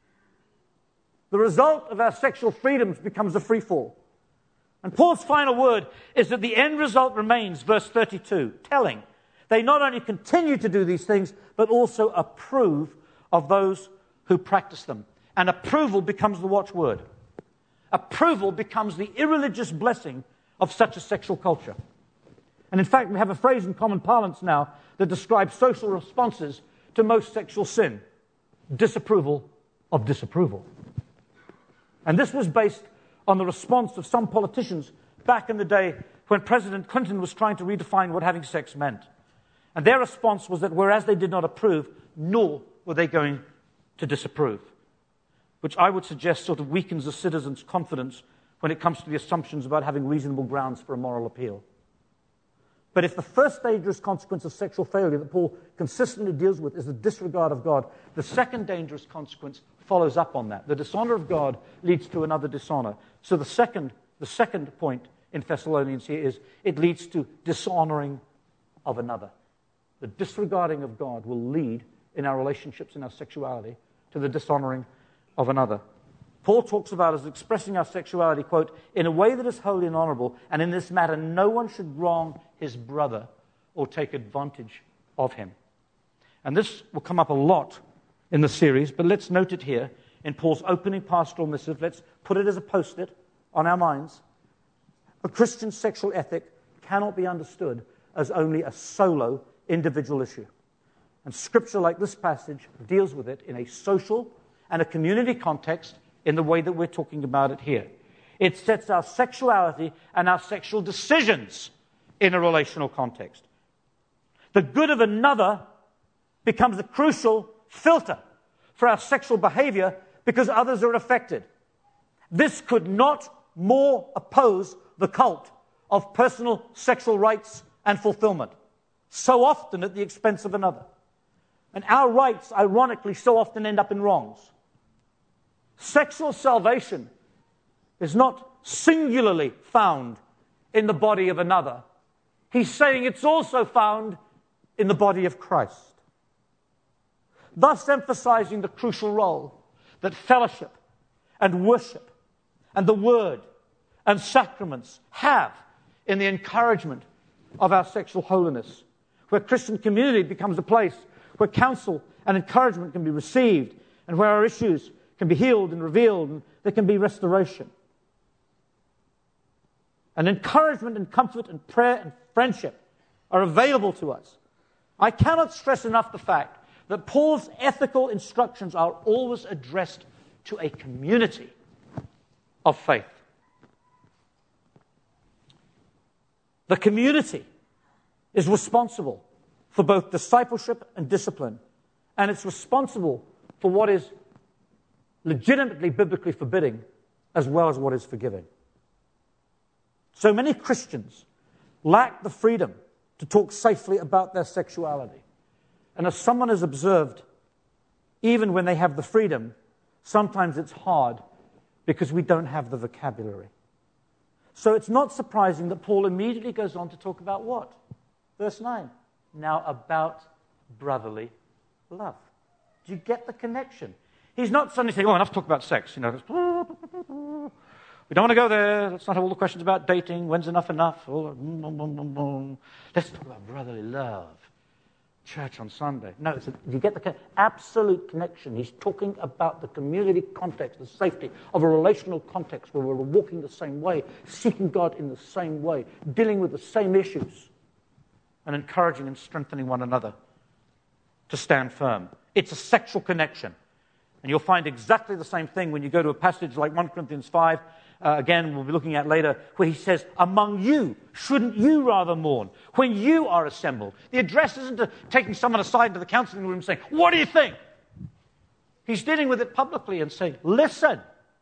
The result of our sexual freedoms becomes a free fall. And Paul's final word is that the end result remains, verse thirty-two, telling. They not only continue to do these things, but also approve of those who practice them. And approval becomes the watchword. Approval becomes the irreligious blessing of such a sexual culture. And in fact, we have a phrase in common parlance now that describes social responses to most sexual sin: disapproval of disapproval. And this was based on the response of some politicians back in the day when President Clinton was trying to redefine what having sex meant. And their response was that whereas they did not approve, nor were they going to disapprove, which I would suggest sort of weakens the citizen's confidence when it comes to the assumptions about having reasonable grounds for a moral appeal. But if the first dangerous consequence of sexual failure that Paul consistently deals with is the disregard of God, the second dangerous consequence follows up on that. The dishonor of God leads to another dishonor. So the second, the second point in Thessalonians here is it leads to dishonoring of another. The disregarding of God will lead in our relationships, in our sexuality, to the dishonoring of another. Paul talks about us expressing our sexuality, quote, in a way that is holy and honorable, and in this matter no one should wrong his brother or take advantage of him. And this will come up a lot in the series, but let's note it here in Paul's opening pastoral missive. Let's put it as a post-it on our minds. A Christian sexual ethic cannot be understood as only a solo individual issue. And Scripture like this passage deals with it in a social and a community context in the way that we're talking about it here. It sets our sexuality and our sexual decisions in a relational context. The good of another becomes a crucial filter for our sexual behavior because others are affected. This could not more oppose the cult of personal sexual rights and fulfillment, so often at the expense of another. And our rights, ironically, so often end up in wrongs. Sexual salvation is not singularly found in the body of another. He's saying it's also found in the body of Christ. Thus emphasizing the crucial role that fellowship and worship and the word and sacraments have in the encouragement of our sexual holiness, where Christian community becomes a place where counsel and encouragement can be received and where our issues can be healed and revealed and there can be restoration. And encouragement and comfort and prayer and friendship are available to us. I cannot stress enough the fact that Paul's ethical instructions are always addressed to a community of faith. The community is responsible for both discipleship and discipline, and it's responsible for what is legitimately biblically forbidding as well as what is forgiving. So many Christians lack the freedom to talk safely about their sexuality. And as someone has observed, even when they have the freedom, sometimes it's hard because we don't have the vocabulary. So it's not surprising that Paul immediately goes on to talk about what? Verse nine. Now about brotherly love. Do you get the connection? He's not suddenly saying, oh, enough talk about sex. You know, we don't want to go there. Let's not have all the questions about dating. When's enough enough? Let's talk about brotherly love. Church on Sunday. No, it's a, you get the absolute connection. He's talking about the community context, the safety of a relational context where we're walking the same way, seeking God in the same way, dealing with the same issues, and encouraging and strengthening one another to stand firm. It's a sexual connection. And you'll find exactly the same thing when you go to a passage like First Corinthians five, uh, again, we'll be looking at later, where he says, among you, shouldn't you rather mourn when you are assembled? The address isn't to taking someone aside into the counseling room and saying, what do you think? He's dealing with it publicly and saying, listen.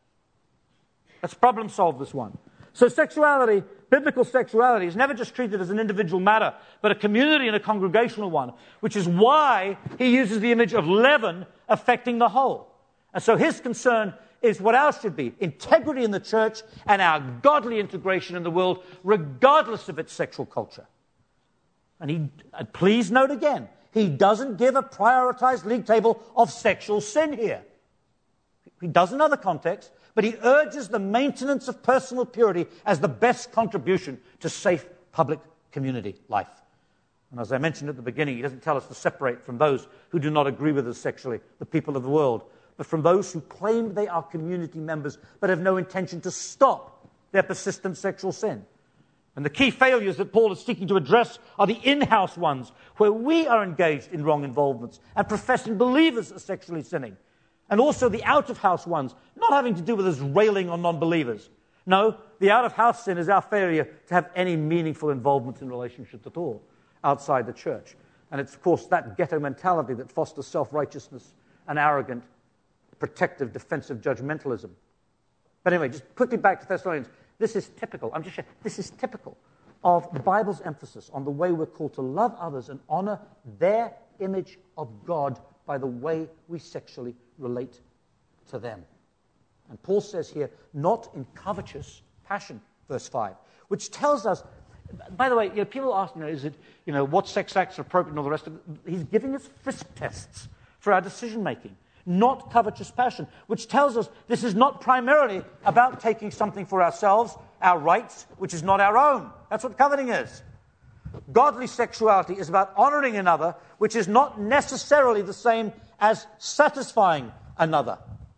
Let's problem solve this one. So sexuality, biblical sexuality, is never just treated as an individual matter, but a community and a congregational one, which is why he uses the image of leaven affecting the whole. And so his concern is what ours should be, integrity in the church and our godly integration in the world, regardless of its sexual culture. And he, and please note again, he doesn't give a prioritized league table of sexual sin here. He does in other contexts, but he urges the maintenance of personal purity as the best contribution to safe public community life. And as I mentioned at the beginning, he doesn't tell us to separate from those who do not agree with us sexually, the people of the world, but from those who claim they are community members but have no intention to stop their persistent sexual sin. And the key failures that Paul is seeking to address are the in-house ones, where we are engaged in wrong involvements and professing believers are sexually sinning. And also the out-of-house ones, not having to do with us railing on non-believers. No, the out-of-house sin is our failure to have any meaningful involvement in relationships at all outside the church. And it's, of course, that ghetto mentality that fosters self-righteousness and arrogant, protective, defensive judgmentalism. But anyway, just quickly back to Thessalonians. This is typical. I'm just saying, this is typical of the Bible's emphasis on the way we're called to love others and honor their image of God by the way we sexually relate to them. And Paul says here, not in covetous passion, verse five, which tells us, by the way, you know, people ask, you know, is it, you know, what sex acts are appropriate and all the rest of it. He's giving us frisk tests for our decision-making. Not covetous passion, which tells us this is not primarily about taking something for ourselves, our rights, which is not our own. That's what coveting is. Godly sexuality is about honoring another, which is not necessarily the same as satisfying another.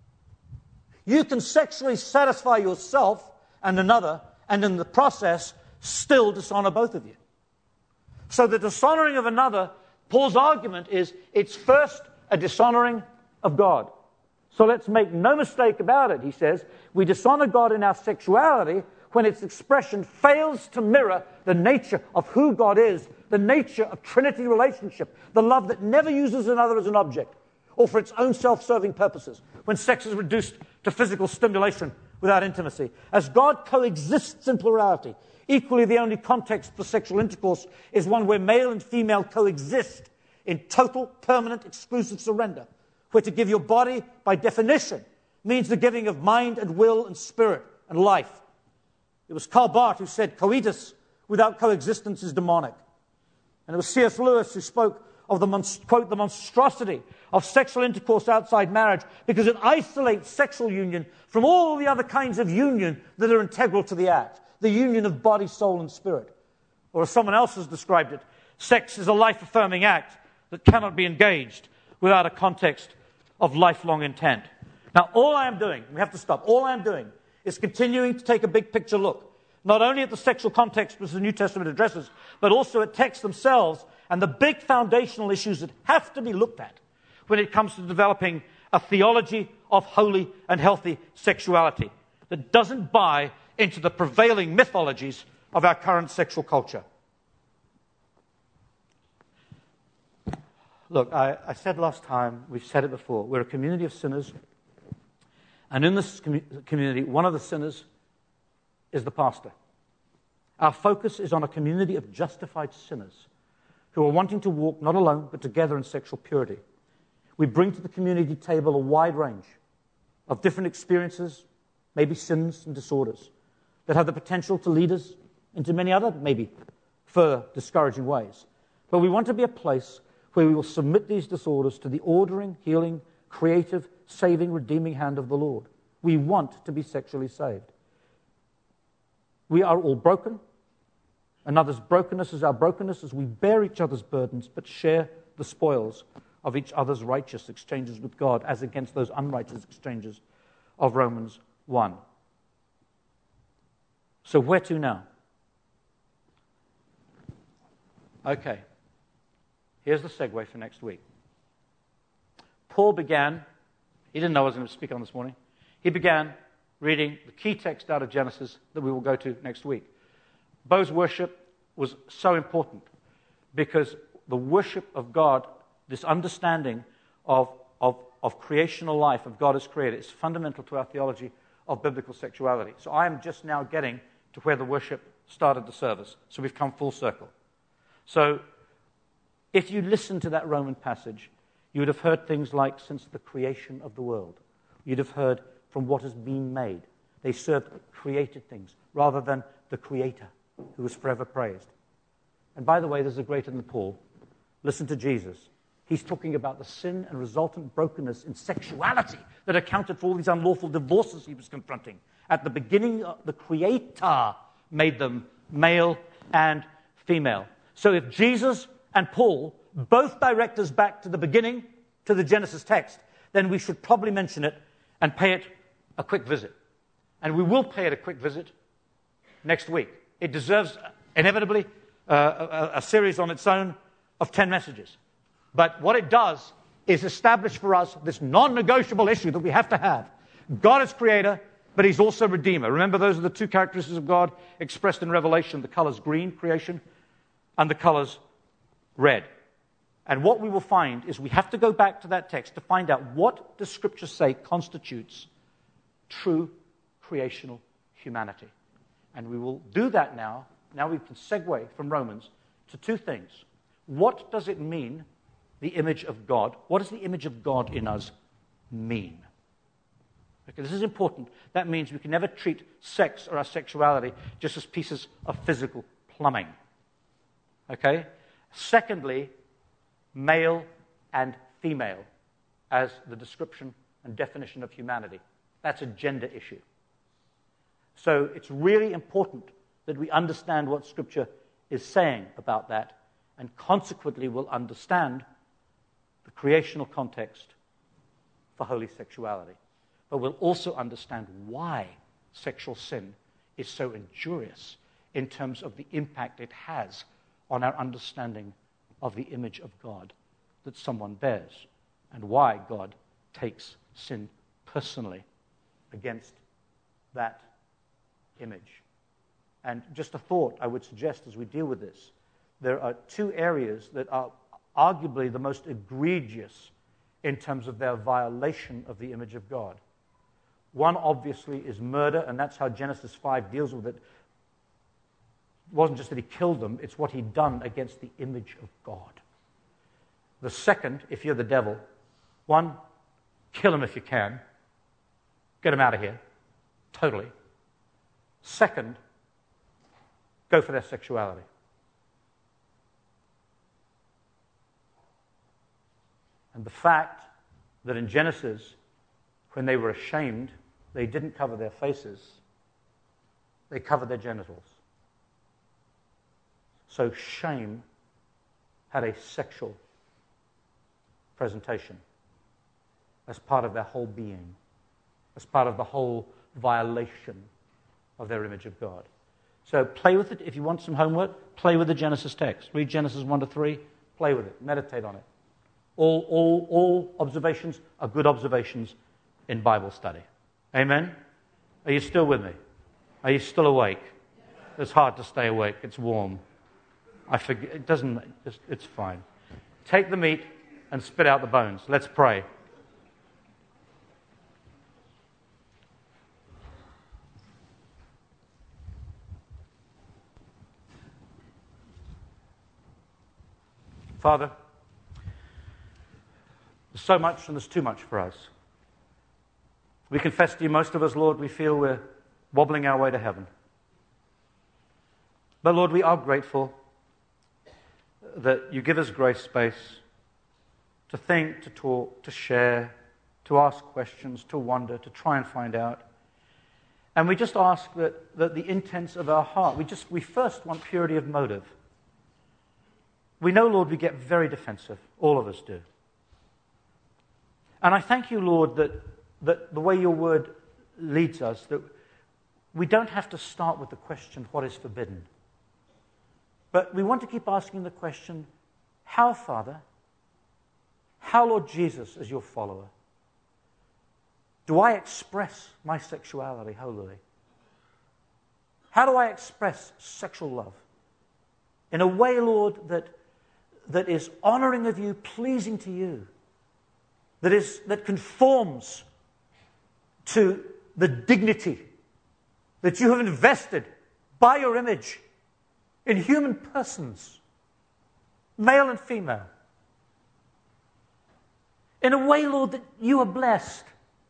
You can sexually satisfy yourself and another, and in the process, still dishonor both of you. So the dishonoring of another, Paul's argument is, it's first a dishonoring of God. So let's make no mistake about it, he says. We dishonor God in our sexuality when its expression fails to mirror the nature of who God is, the nature of Trinity relationship, the love that never uses another as an object or for its own self-serving purposes, when sex is reduced to physical stimulation without intimacy. As God coexists in plurality, equally the only context for sexual intercourse is one where male and female coexist in total, permanent, exclusive surrender, where to give your body, by definition, means the giving of mind and will and spirit and life. It was Karl Barth who said, coitus without coexistence is demonic. And it was C S Lewis who spoke of the, quote, the monstrosity of sexual intercourse outside marriage because it isolates sexual union from all the other kinds of union that are integral to the act, the union of body, soul, and spirit. Or as someone else has described it, sex is a life-affirming act that cannot be engaged without a context of lifelong intent. Now, all I am doing, we have to stop, all I am doing is continuing to take a big picture look, not only at the sexual context which the New Testament addresses, but also at texts themselves and the big foundational issues that have to be looked at when it comes to developing a theology of holy and healthy sexuality that doesn't buy into the prevailing mythologies of our current sexual culture. Look, I, I said last time, we've said it before, we're a community of sinners, and in this com- community, one of the sinners is the pastor. Our focus is on a community of justified sinners who are wanting to walk not alone, but together in sexual purity. We bring to the community table a wide range of different experiences, maybe sins and disorders, that have the potential to lead us into many other, maybe, further discouraging ways. But we want to be a place where we will submit these disorders to the ordering, healing, creative, saving, redeeming hand of the Lord. We want to be sexually saved. We are all broken. Another's brokenness is our brokenness as we bear each other's burdens, but share the spoils of each other's righteous exchanges with God as against those unrighteous exchanges of Romans one. So where to now? Okay. Here's the segue for next week. Paul began, he didn't know I was going to speak on this morning, he began reading the key text out of Genesis that we will go to next week. Bo's worship was so important because the worship of God, this understanding of, of, of creational life, of God as creator, is fundamental to our theology of biblical sexuality. So I am just now getting to where the worship started the service. So we've come full circle. So if you listen to that Roman passage, you would have heard things like, since the creation of the world. You'd have heard from what has been made. They served created things rather than the Creator, who was forever praised. And by the way, there's a greater than Paul. Listen to Jesus. He's talking about the sin and resultant brokenness in sexuality that accounted for all these unlawful divorces he was confronting. At the beginning, the Creator made them male and female. So if Jesus and Paul both direct us back to the beginning, to the Genesis text, then we should probably mention it and pay it a quick visit. And we will pay it a quick visit next week. It deserves, inevitably, uh, a, a series on its own of ten messages. But what it does is establish for us this non-negotiable issue that we have to have. God is creator, but he's also redeemer. Remember, those are the two characteristics of God expressed in Revelation. The colors green, creation, and the colors red. And what we will find is we have to go back to that text to find out what does Scripture say constitutes true creational humanity. And we will do that now. Now we can segue from Romans to two things. What does it mean, the image of God? What does the image of God in us mean? Okay, this is important. That means we can never treat sex or our sexuality just as pieces of physical plumbing. Okay? Secondly, male and female as the description and definition of humanity. That's a gender issue. So it's really important that we understand what Scripture is saying about that, and consequently will understand the creational context for holy sexuality. But we'll also understand why sexual sin is so injurious in terms of the impact it has on our understanding of the image of God that someone bears, and why God takes sin personally against that image. And just a thought I would suggest as we deal with this, there are two areas that are arguably the most egregious in terms of their violation of the image of God. One, obviously, is murder, and that's how Genesis five deals with it. It wasn't just that he killed them, it's what he'd done against the image of God. The second, if you're the devil, one, kill him if you can. Get him out of here. Totally. Second, go for their sexuality. And the fact that in Genesis, when they were ashamed, they didn't cover their faces, they covered their genitals. So shame had a sexual presentation as part of their whole being, as part of the whole violation of their image of God. So play with it. If you want some homework, play with the Genesis text. Read Genesis one to three, play with it, meditate on it. All, all, all observations are good observations in Bible study. Amen? Are you still with me? Are you still awake? It's hard to stay awake. It's warm. I forget. It doesn't. It's, it's fine. Take the meat and spit out the bones. Let's pray. Father, there's so much and there's too much for us. We confess to you, most of us, Lord, we feel we're wobbling our way to heaven. But Lord, we are grateful that you give us grace space to think, to talk, to share, to ask questions, to wonder, to try and find out. And we just ask that, that the intents of our heart, we just we first want purity of motive. We know, Lord, we get very defensive. All of us do. And I thank you, Lord, that, that the way your word leads us, that we don't have to start with the question, what is forbidden? But we want to keep asking the question, how, Father? How, Lord Jesus, as your follower, do I express my sexuality holily? How do I express sexual love? In a way, Lord, that, that is honoring of you, pleasing to you, that is that conforms to the dignity that you have invested by your image in human persons, male and female. In a way, Lord, that you are blessed,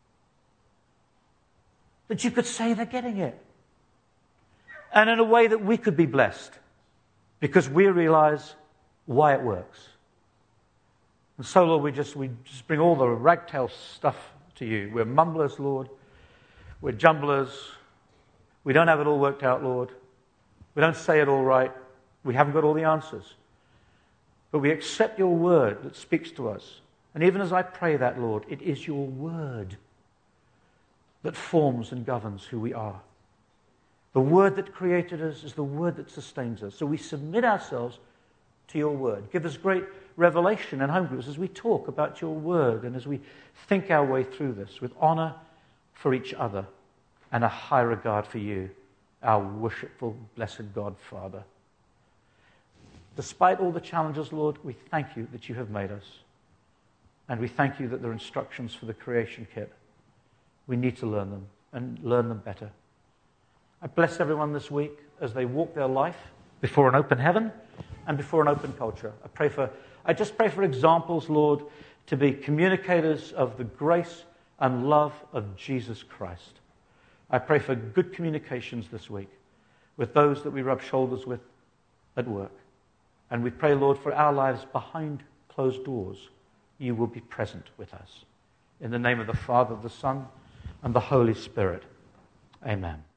that you could say they're getting it. And in a way that we could be blessed, because we realize why it works. And so, Lord, we just we just bring all the ragtail stuff to you. We're mumblers, Lord. We're jumblers. We don't have it all worked out, Lord. We don't say it all right. We haven't got all the answers. But we accept your word that speaks to us. And even as I pray that, Lord, it is your word that forms and governs who we are. The word that created us is the word that sustains us. So we submit ourselves to your word. Give us great revelation in home groups as we talk about your word and as we think our way through this with honor for each other and a high regard for you, our worshipful, blessed God, Father. Despite all the challenges, Lord, we thank you that you have made us. And we thank you that there are instructions for the creation kit. We need to learn them and learn them better. I bless everyone this week as they walk their life before an open heaven and before an open culture. I pray for, I just pray for examples, Lord, to be communicators of the grace and love of Jesus Christ. I pray for good communications this week with those that we rub shoulders with at work. And we pray, Lord, for our lives behind closed doors, you will be present with us. In the name of the Father, the Son, and the Holy Spirit. Amen.